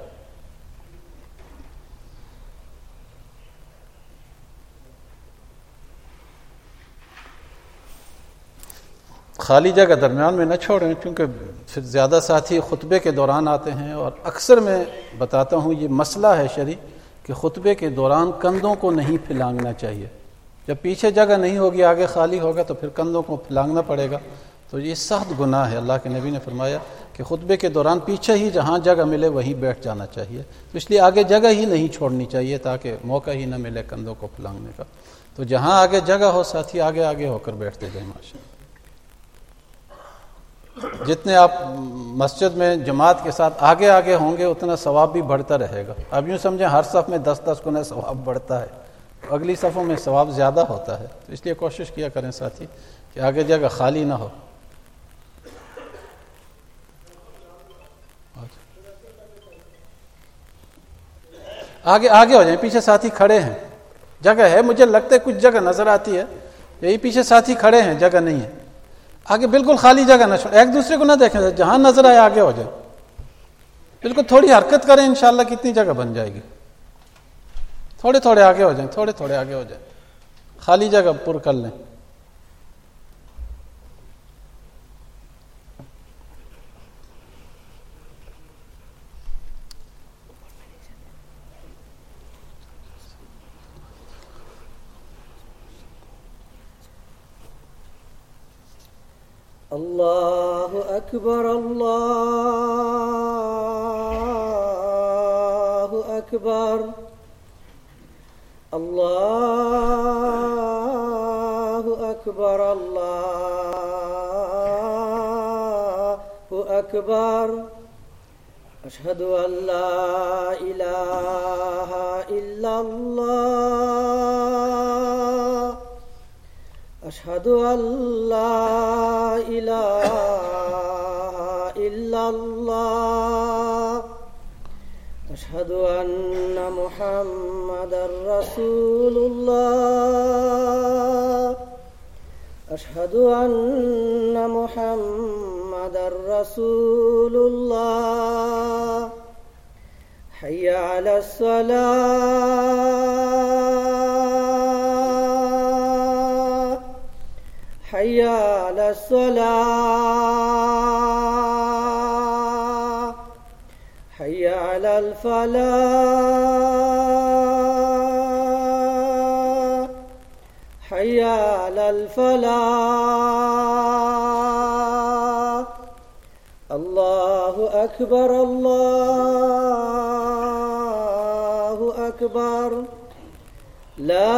خالی جگہ درمیان میں نہ چھوڑیں، کیونکہ پھر زیادہ ساتھی خطبے کے دوران آتے ہیں، اور اکثر میں بتاتا ہوں یہ مسئلہ ہے شرعی کہ خطبے کے دوران کندھوں کو نہیں پھلانگنا چاہیے، جب پیچھے جگہ نہیں ہوگی آگے خالی ہوگا تو پھر کندھوں کو پھلانگنا پڑے گا، تو یہ سخت گناہ ہے۔ اللہ کے نبی نے فرمایا کہ خطبے کے دوران پیچھے ہی جہاں جگہ ملے وہیں بیٹھ جانا چاہیے، تو اس لیے آگے جگہ ہی نہیں چھوڑنی چاہیے تاکہ موقع ہی نہ ملے کندھوں کو پھلانگنے کا، تو جہاں آگے جگہ ہو ساتھی آگے آگے ہو کر بیٹھتے جائیں۔ ماشاءاللہ جتنے آپ مسجد میں جماعت کے ساتھ آگے آگے ہوں گے اتنا ثواب بھی بڑھتا رہے گا۔ اب یوں سمجھیں ہر صف میں دس دس گنا ثواب بڑھتا ہے، اگلی صفوں میں ثواب زیادہ ہوتا ہے، تو اس لیے کوشش کیا کریں ساتھی کہ آگے جگہ خالی نہ ہو۔ آگے آگے ہو جائیں، پیچھے ساتھی کھڑے ہیں، جگہ ہے، مجھے لگتا ہے کچھ جگہ نظر آتی ہے، یہی پیچھے ساتھی کھڑے ہیں، جگہ نہیں ہے، آگے بالکل خالی جگہ نہ چھوڑیں، ایک دوسرے کو نہ دیکھیں، جہاں نظر آئے آگے ہو جائیں، بالکل تھوڑی حرکت کریں، انشاءاللہ کتنی جگہ بن جائے گی، تھوڑے تھوڑے آگے ہو جائیں، تھوڑے تھوڑے آگے ہو جائیں، خالی جگہ پر کر لیں۔ اللہ اکبر اللہ اکبر اللہ اکبر اللہ اکبر اشہد ان لا الہ الا اللہ اشہد ان لا الہ الا اللہ اشہد ان محمد رسول اللہ اشہد ان محمد رسول اللہ حی علی الصلاۃ حی علی الصلاۃ حی علی الفلاح حی علی الفلاح اللہ اکبر اللہ اکبر لا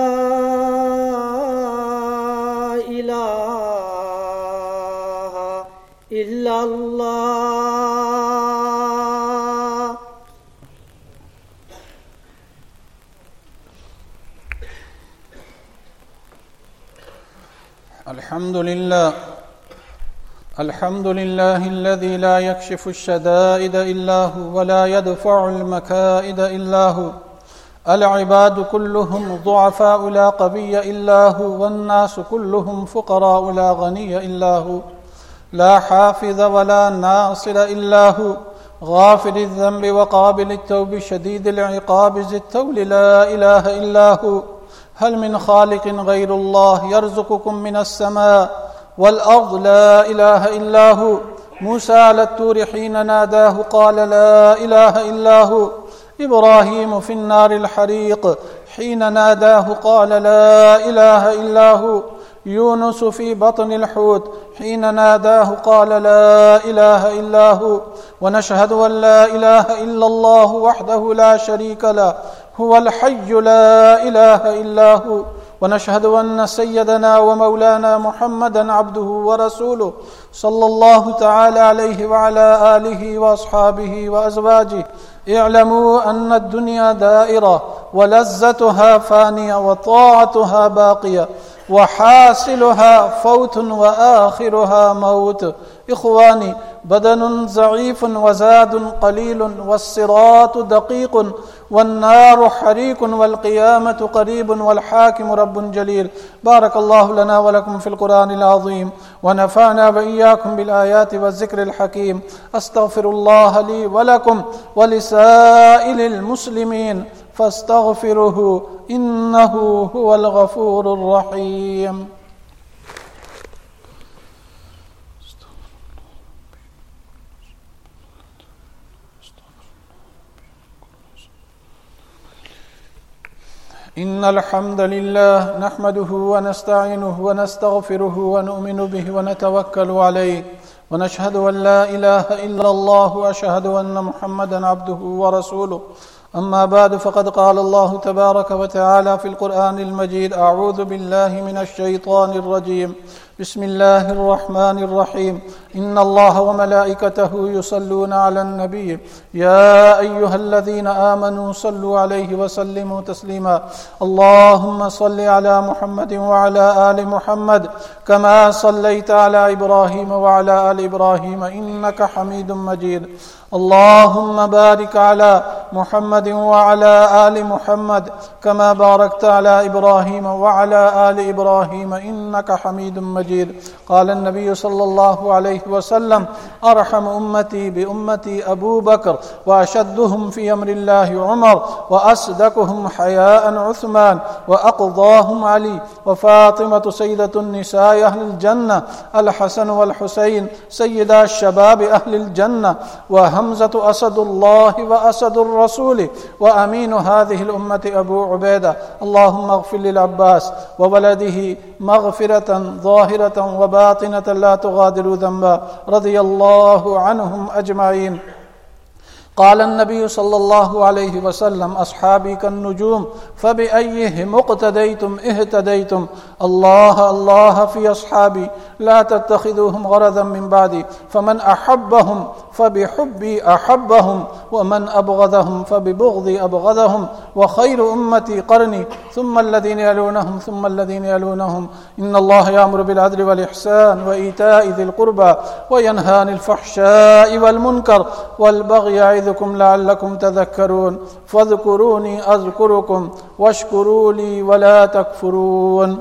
الہ الا اللہ۔ الحمد لله الحمد لله الذي لا يكشف الشدائد إلا هو ولا يدفع المكائد إلا هو العباد كلهم ضعفاء لا قوي إلا هو والناس كلهم فقراء لا غني إلا هو لا حافظ ولا ناصر إلا هو غافر الذنب وقابل التوب شديد العقاب ذي الطول لا إله إلا هو هل من خالق غير الله يرزقكم من السماء والأرض لا إله إلا هو موسى على الطور حين ناداه قال لا إله إلا هو إبراهيم في النار الحريق حين ناداه قال لا إله إلا هو يونس في بطن الحوت حين ناداه قال لا إله إلا هو ونشهد أن لا إله إلا الله وحده لا شريك له هو الحي لا إله إلا هو ونشهد أن سيدنا ومولانا محمدا عبده ورسوله صلى الله تعالى عليه وعلى آله وأصحابه وأزواجه اعلموا أن الدنيا دائرة ولذتها فانية وطاعتها باقية وحاصلها فوت وآخرها موت إخواني بدن ضعيف وزاد قليل والصراط دقيق والنار حريق والقيامة قريب والحاكم رب جليل بارك الله لنا ولكم في القرآن العظيم ونفعنا وإياكم بالآيات والذكر الحكيم أستغفر الله لي ولكم ولسائر المسلمين فاستغفروه إنه هو الغفور الرحيم إن الحمد لله نحمده ونستعينه ونستغفره ونؤمن به ونتوكل عليه ونشهد أن لا إله إلا الله وأشهد أن محمدا عبده ورسوله أما بعد فقد قال الله تبارك وتعالى في القرآن المجيد أعوذ بالله من الشيطان الرجيم بسم الله الرحمن الرحيم إن الله وملائكته يصلون على النبي يا أيها الذين آمنوا صلوا عليه وسلموا تسليما اللهم صل على محمد وعلى آل محمد كما صليت على إبراهيم وعلى آل إبراهيم إنك حميد مجيد اللهم بارك على محمد وعلى آل محمد كما باركت على إبراهيم وعلى آل إبراهيم إنك حميد مجيد قال النبي صلى الله عليه وسلم أرحم أمتي بأمتي أبو بكر وأشدهم في أمر الله عمر وأصدقهم حياء عثمان وأقضاهم علي وفاطمة سيدة النساء أهل الجنة الحسن والحسين سيدا الشباب أهل الجنة وحمزة أسد الله وأسد الرسول وأمين هذه الأمة أبو عبيدة اللهم اغفر للعباس وولده مغفرة ظاهرة وباطنة لا تغادر ذنبا رضي الله عنهم أجمعين قال النبي صلى الله عليه وسلم أصحابي كالنجوم فبأيهم اقتديتم اهتديتم الله الله في أصحابي لا تتخذوهم غرضا من بعدي فمن أحبهم فبحبي أحبهم ومن أبغضهم فببغضي أبغضهم وخير أمتي قرني ثم الذين يلونهم ثم الذين يلونهم إن الله يأمر بالعدل والإحسان وإيتاء ذي القربى وينهى عن الفحشاء والمنكر والبغي يعظكم لعلكم تذكرون فاذكروني أذكركم واشكروا لي ولا تكفرون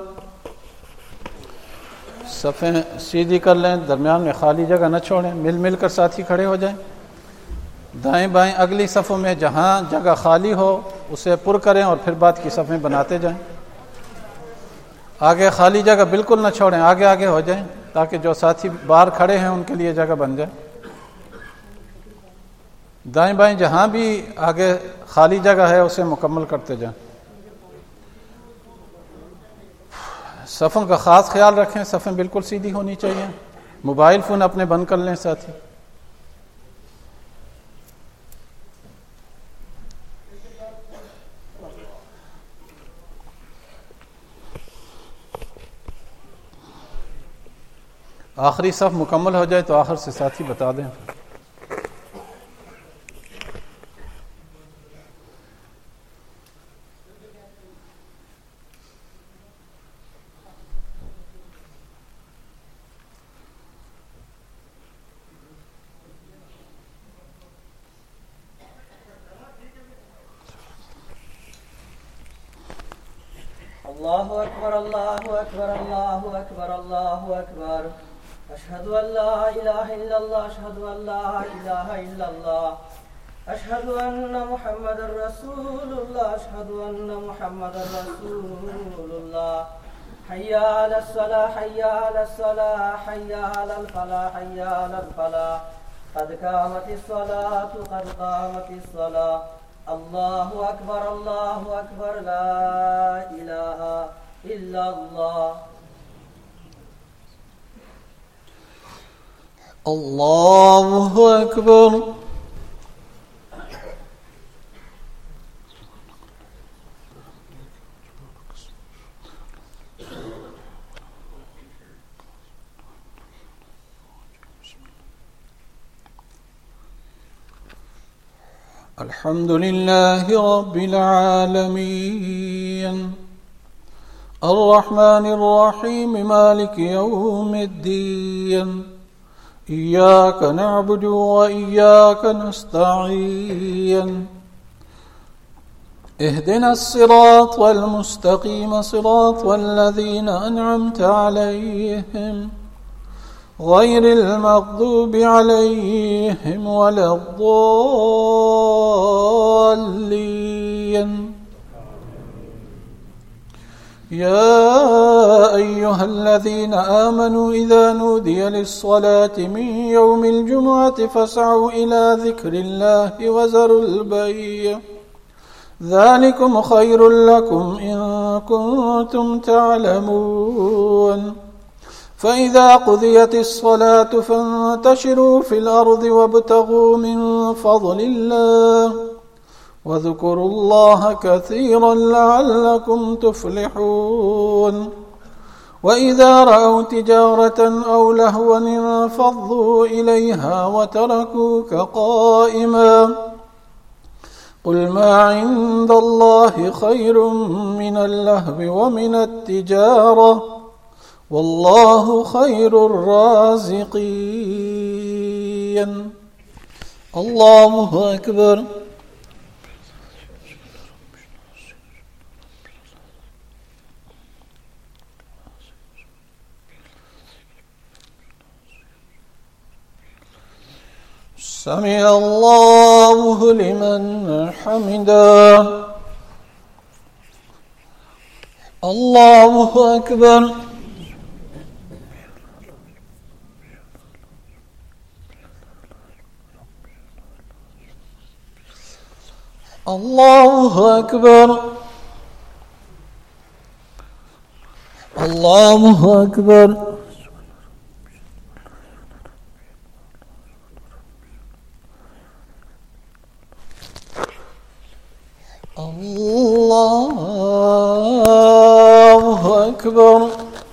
صفیں سیدھی کر لیں درمیان میں خالی جگہ نہ چھوڑیں مل مل کر ساتھی کھڑے ہو جائیں دائیں بائیں اگلی صفوں میں جہاں جگہ خالی ہو اسے پر کریں اور پھر بعد کی صفیں بناتے جائیں آگے خالی جگہ بالکل نہ چھوڑیں آگے آگے ہو جائیں تاکہ جو ساتھی باہر کھڑے ہیں ان کے لیے جگہ بن جائے دائیں بائیں جہاں بھی آگے خالی جگہ ہے اسے مکمل کرتے جائیں صفوں کا خاص خیال رکھیں صفیں بالکل سیدھی ہونی چاہیے موبائل فون اپنے بند کر لیں ساتھی آخری صف مکمل ہو جائے تو آخر سے ساتھی بتا دیں الله أكبر الله أكبر الله أكبر الله أكبر أشهد أن لا إله إلا الله أشهد أن لا إله إلا الله أشهد أن محمد رسول الله أشهد أن محمد رسول الله حي على الصلاة حي على الصلاة حي على الفلاح حي على الفلاح قد قامت الصلاة قد قامت الصلاة الله أكبر الله أكبر لا إله إلا الله الله أكبر الحمد لله رب العالمين الرحمن الرحيم مالك يوم الدين إياك نعبد وإياك نستعين اهدنا الصراط المستقيم صراط الذين أنعمت عليهم غير المغضوب عليهم ولا الضالين يا أيها الذين آمنوا إذا نودي للصلاة من يوم الجمعة فاسعوا إلى ذكر الله وذروا البيع ذلكم خير لكم إن كنتم تعلمون فإذا قضيت الصلاة فانتشروا في الأرض وابتغوا من فضل الله واذكروا الله كثيرا لعلكم تفلحون وإذا رأوا تجارة أو لهوا انفضوا إليها وتركوك قائما قل ما عند الله خير من اللهو ومن التجارة والله خير الرازقين الله أكبر سمع الله لمن حمده الله أكبر الله أكبر الله أكبر الله أكبر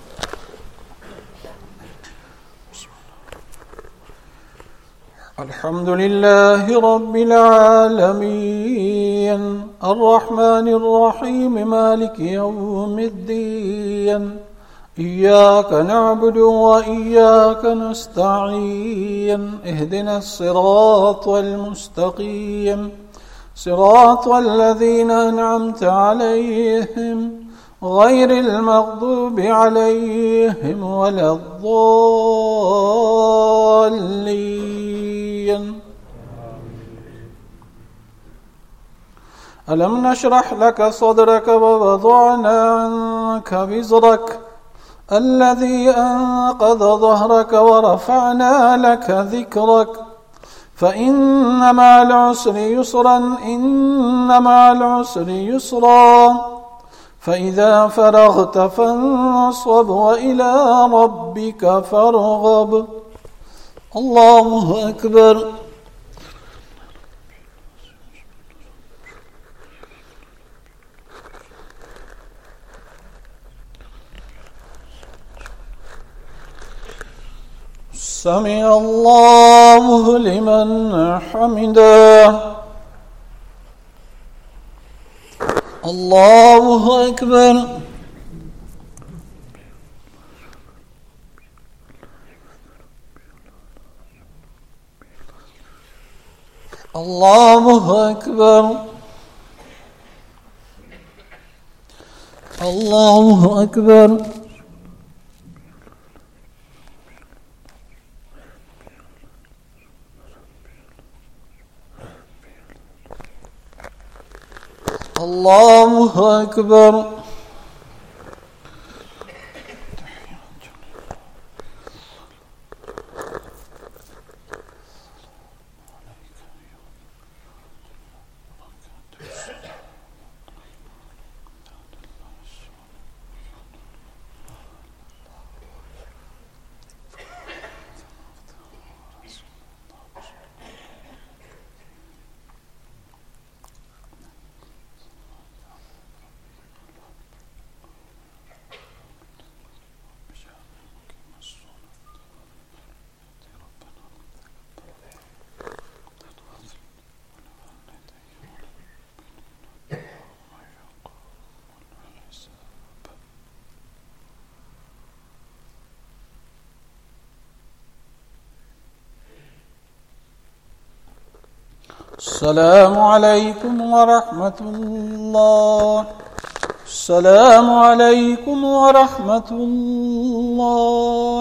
الحمد لله رب العالمين الرحمن الرحيم مالك يوم الدين إياك نعبد وإياك نستعين اهدنا الصراط المستقيم صراط الذين أنعمت عليهم غير المغضوب عليهم ولا الضالين ألم نشرح لك صدرك ووضعنا عنك وزرك الذي أنقض ظهرك ورفعنا لك ذكرك فإن مع العسر يسرا إن مع العسر يسرا فإذا فرغت فانصب وإلى ربك فارغب الله أكبر سمع الله لمن حمده الله أكبر الله أكبر اللہ اکبر اللہ اکبر السلام علیکم ورحمۃ اللہ السلام علیکم ورحمۃ اللہ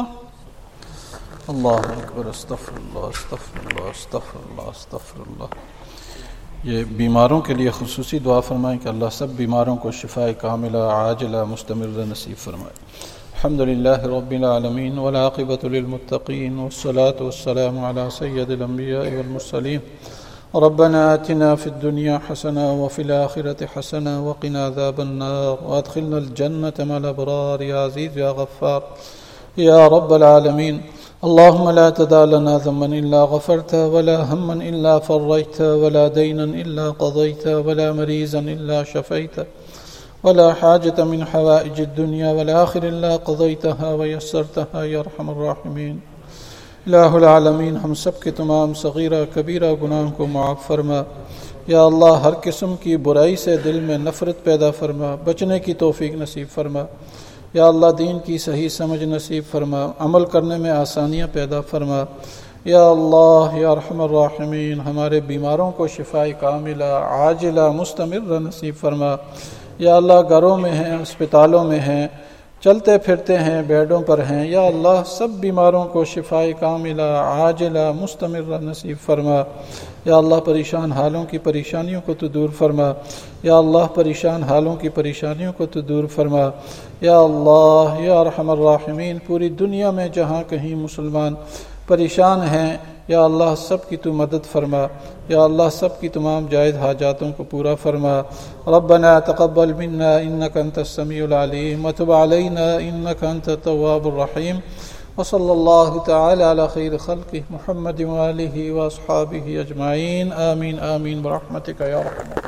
اللہ اکبر استغفر اللہ استغفر اللہ استغفر اللہ استغفر اللہ۔ یہ بیماروں کے لیے خصوصی دعا فرمائیں کہ اللہ سب بیماروں کو شفاء کاملہ عاجلہ مستمرہ نصیب فرمائے۔ الحمد للہ رب العالمین والعاقبۃ للمتقین والصلاة والسلام علی سید الانبیاء والمرسلین۔ ربنا آتنا في الدنيا حسنة وفي الآخرة حسنة وقنا عذاب النار وادخلنا الجنة مع الأبرار يا عزيز يا غفار يا رب العالمين۔ اللهم لا تدع لنا ذنبا إلا غفرته ولا هما إلا فرجته ولا دينا إلا قضيته ولا مريضا إلا شفيته ولا حاجة من حوائج الدنيا والآخرة إلا قضيتها ويسرتها يا أرحم الراحمين۔ الہ العالمین ہم سب کے تمام صغیرہ کبیرہ گناہوں کو معاف فرما۔ یا اللہ ہر قسم کی برائی سے دل میں نفرت پیدا فرما، بچنے کی توفیق نصیب فرما۔ یا اللہ دین کی صحیح سمجھ نصیب فرما، عمل کرنے میں آسانیاں پیدا فرما۔ یا اللہ یا ارحم الراحمین ہمارے بیماروں کو شفاء کاملہ عاجلہ مستمرہ نصیب فرما۔ یا اللہ گھروں میں ہیں، اسپتالوں میں ہیں، چلتے پھرتے ہیں، بیڈوں پر ہیں، یا اللہ سب بیماروں کو شفاء کاملہ عاجلہ مستمرہ نصیب فرما۔ یا اللہ پریشان حالوں کی پریشانیوں کو تو دور فرما۔ یا اللہ پریشان حالوں کی پریشانیوں کو تو دور فرما۔ یا اللہ یا ارحم الراحمین پوری دنیا میں جہاں کہیں مسلمان پریشان ہیں، یا اللہ سب کی تو مدد فرما۔ یا اللہ سب کی تمام جائز حاجاتوں کو پورا فرما۔ ربنا تقبل منا انك انت السميع العليم وتب علينا انك انت التواب الرحيم وصلى الله تعالى على خير خلقه محمد وآله واصحابه اجمعين آمين آمين برحمتك يا رحمن۔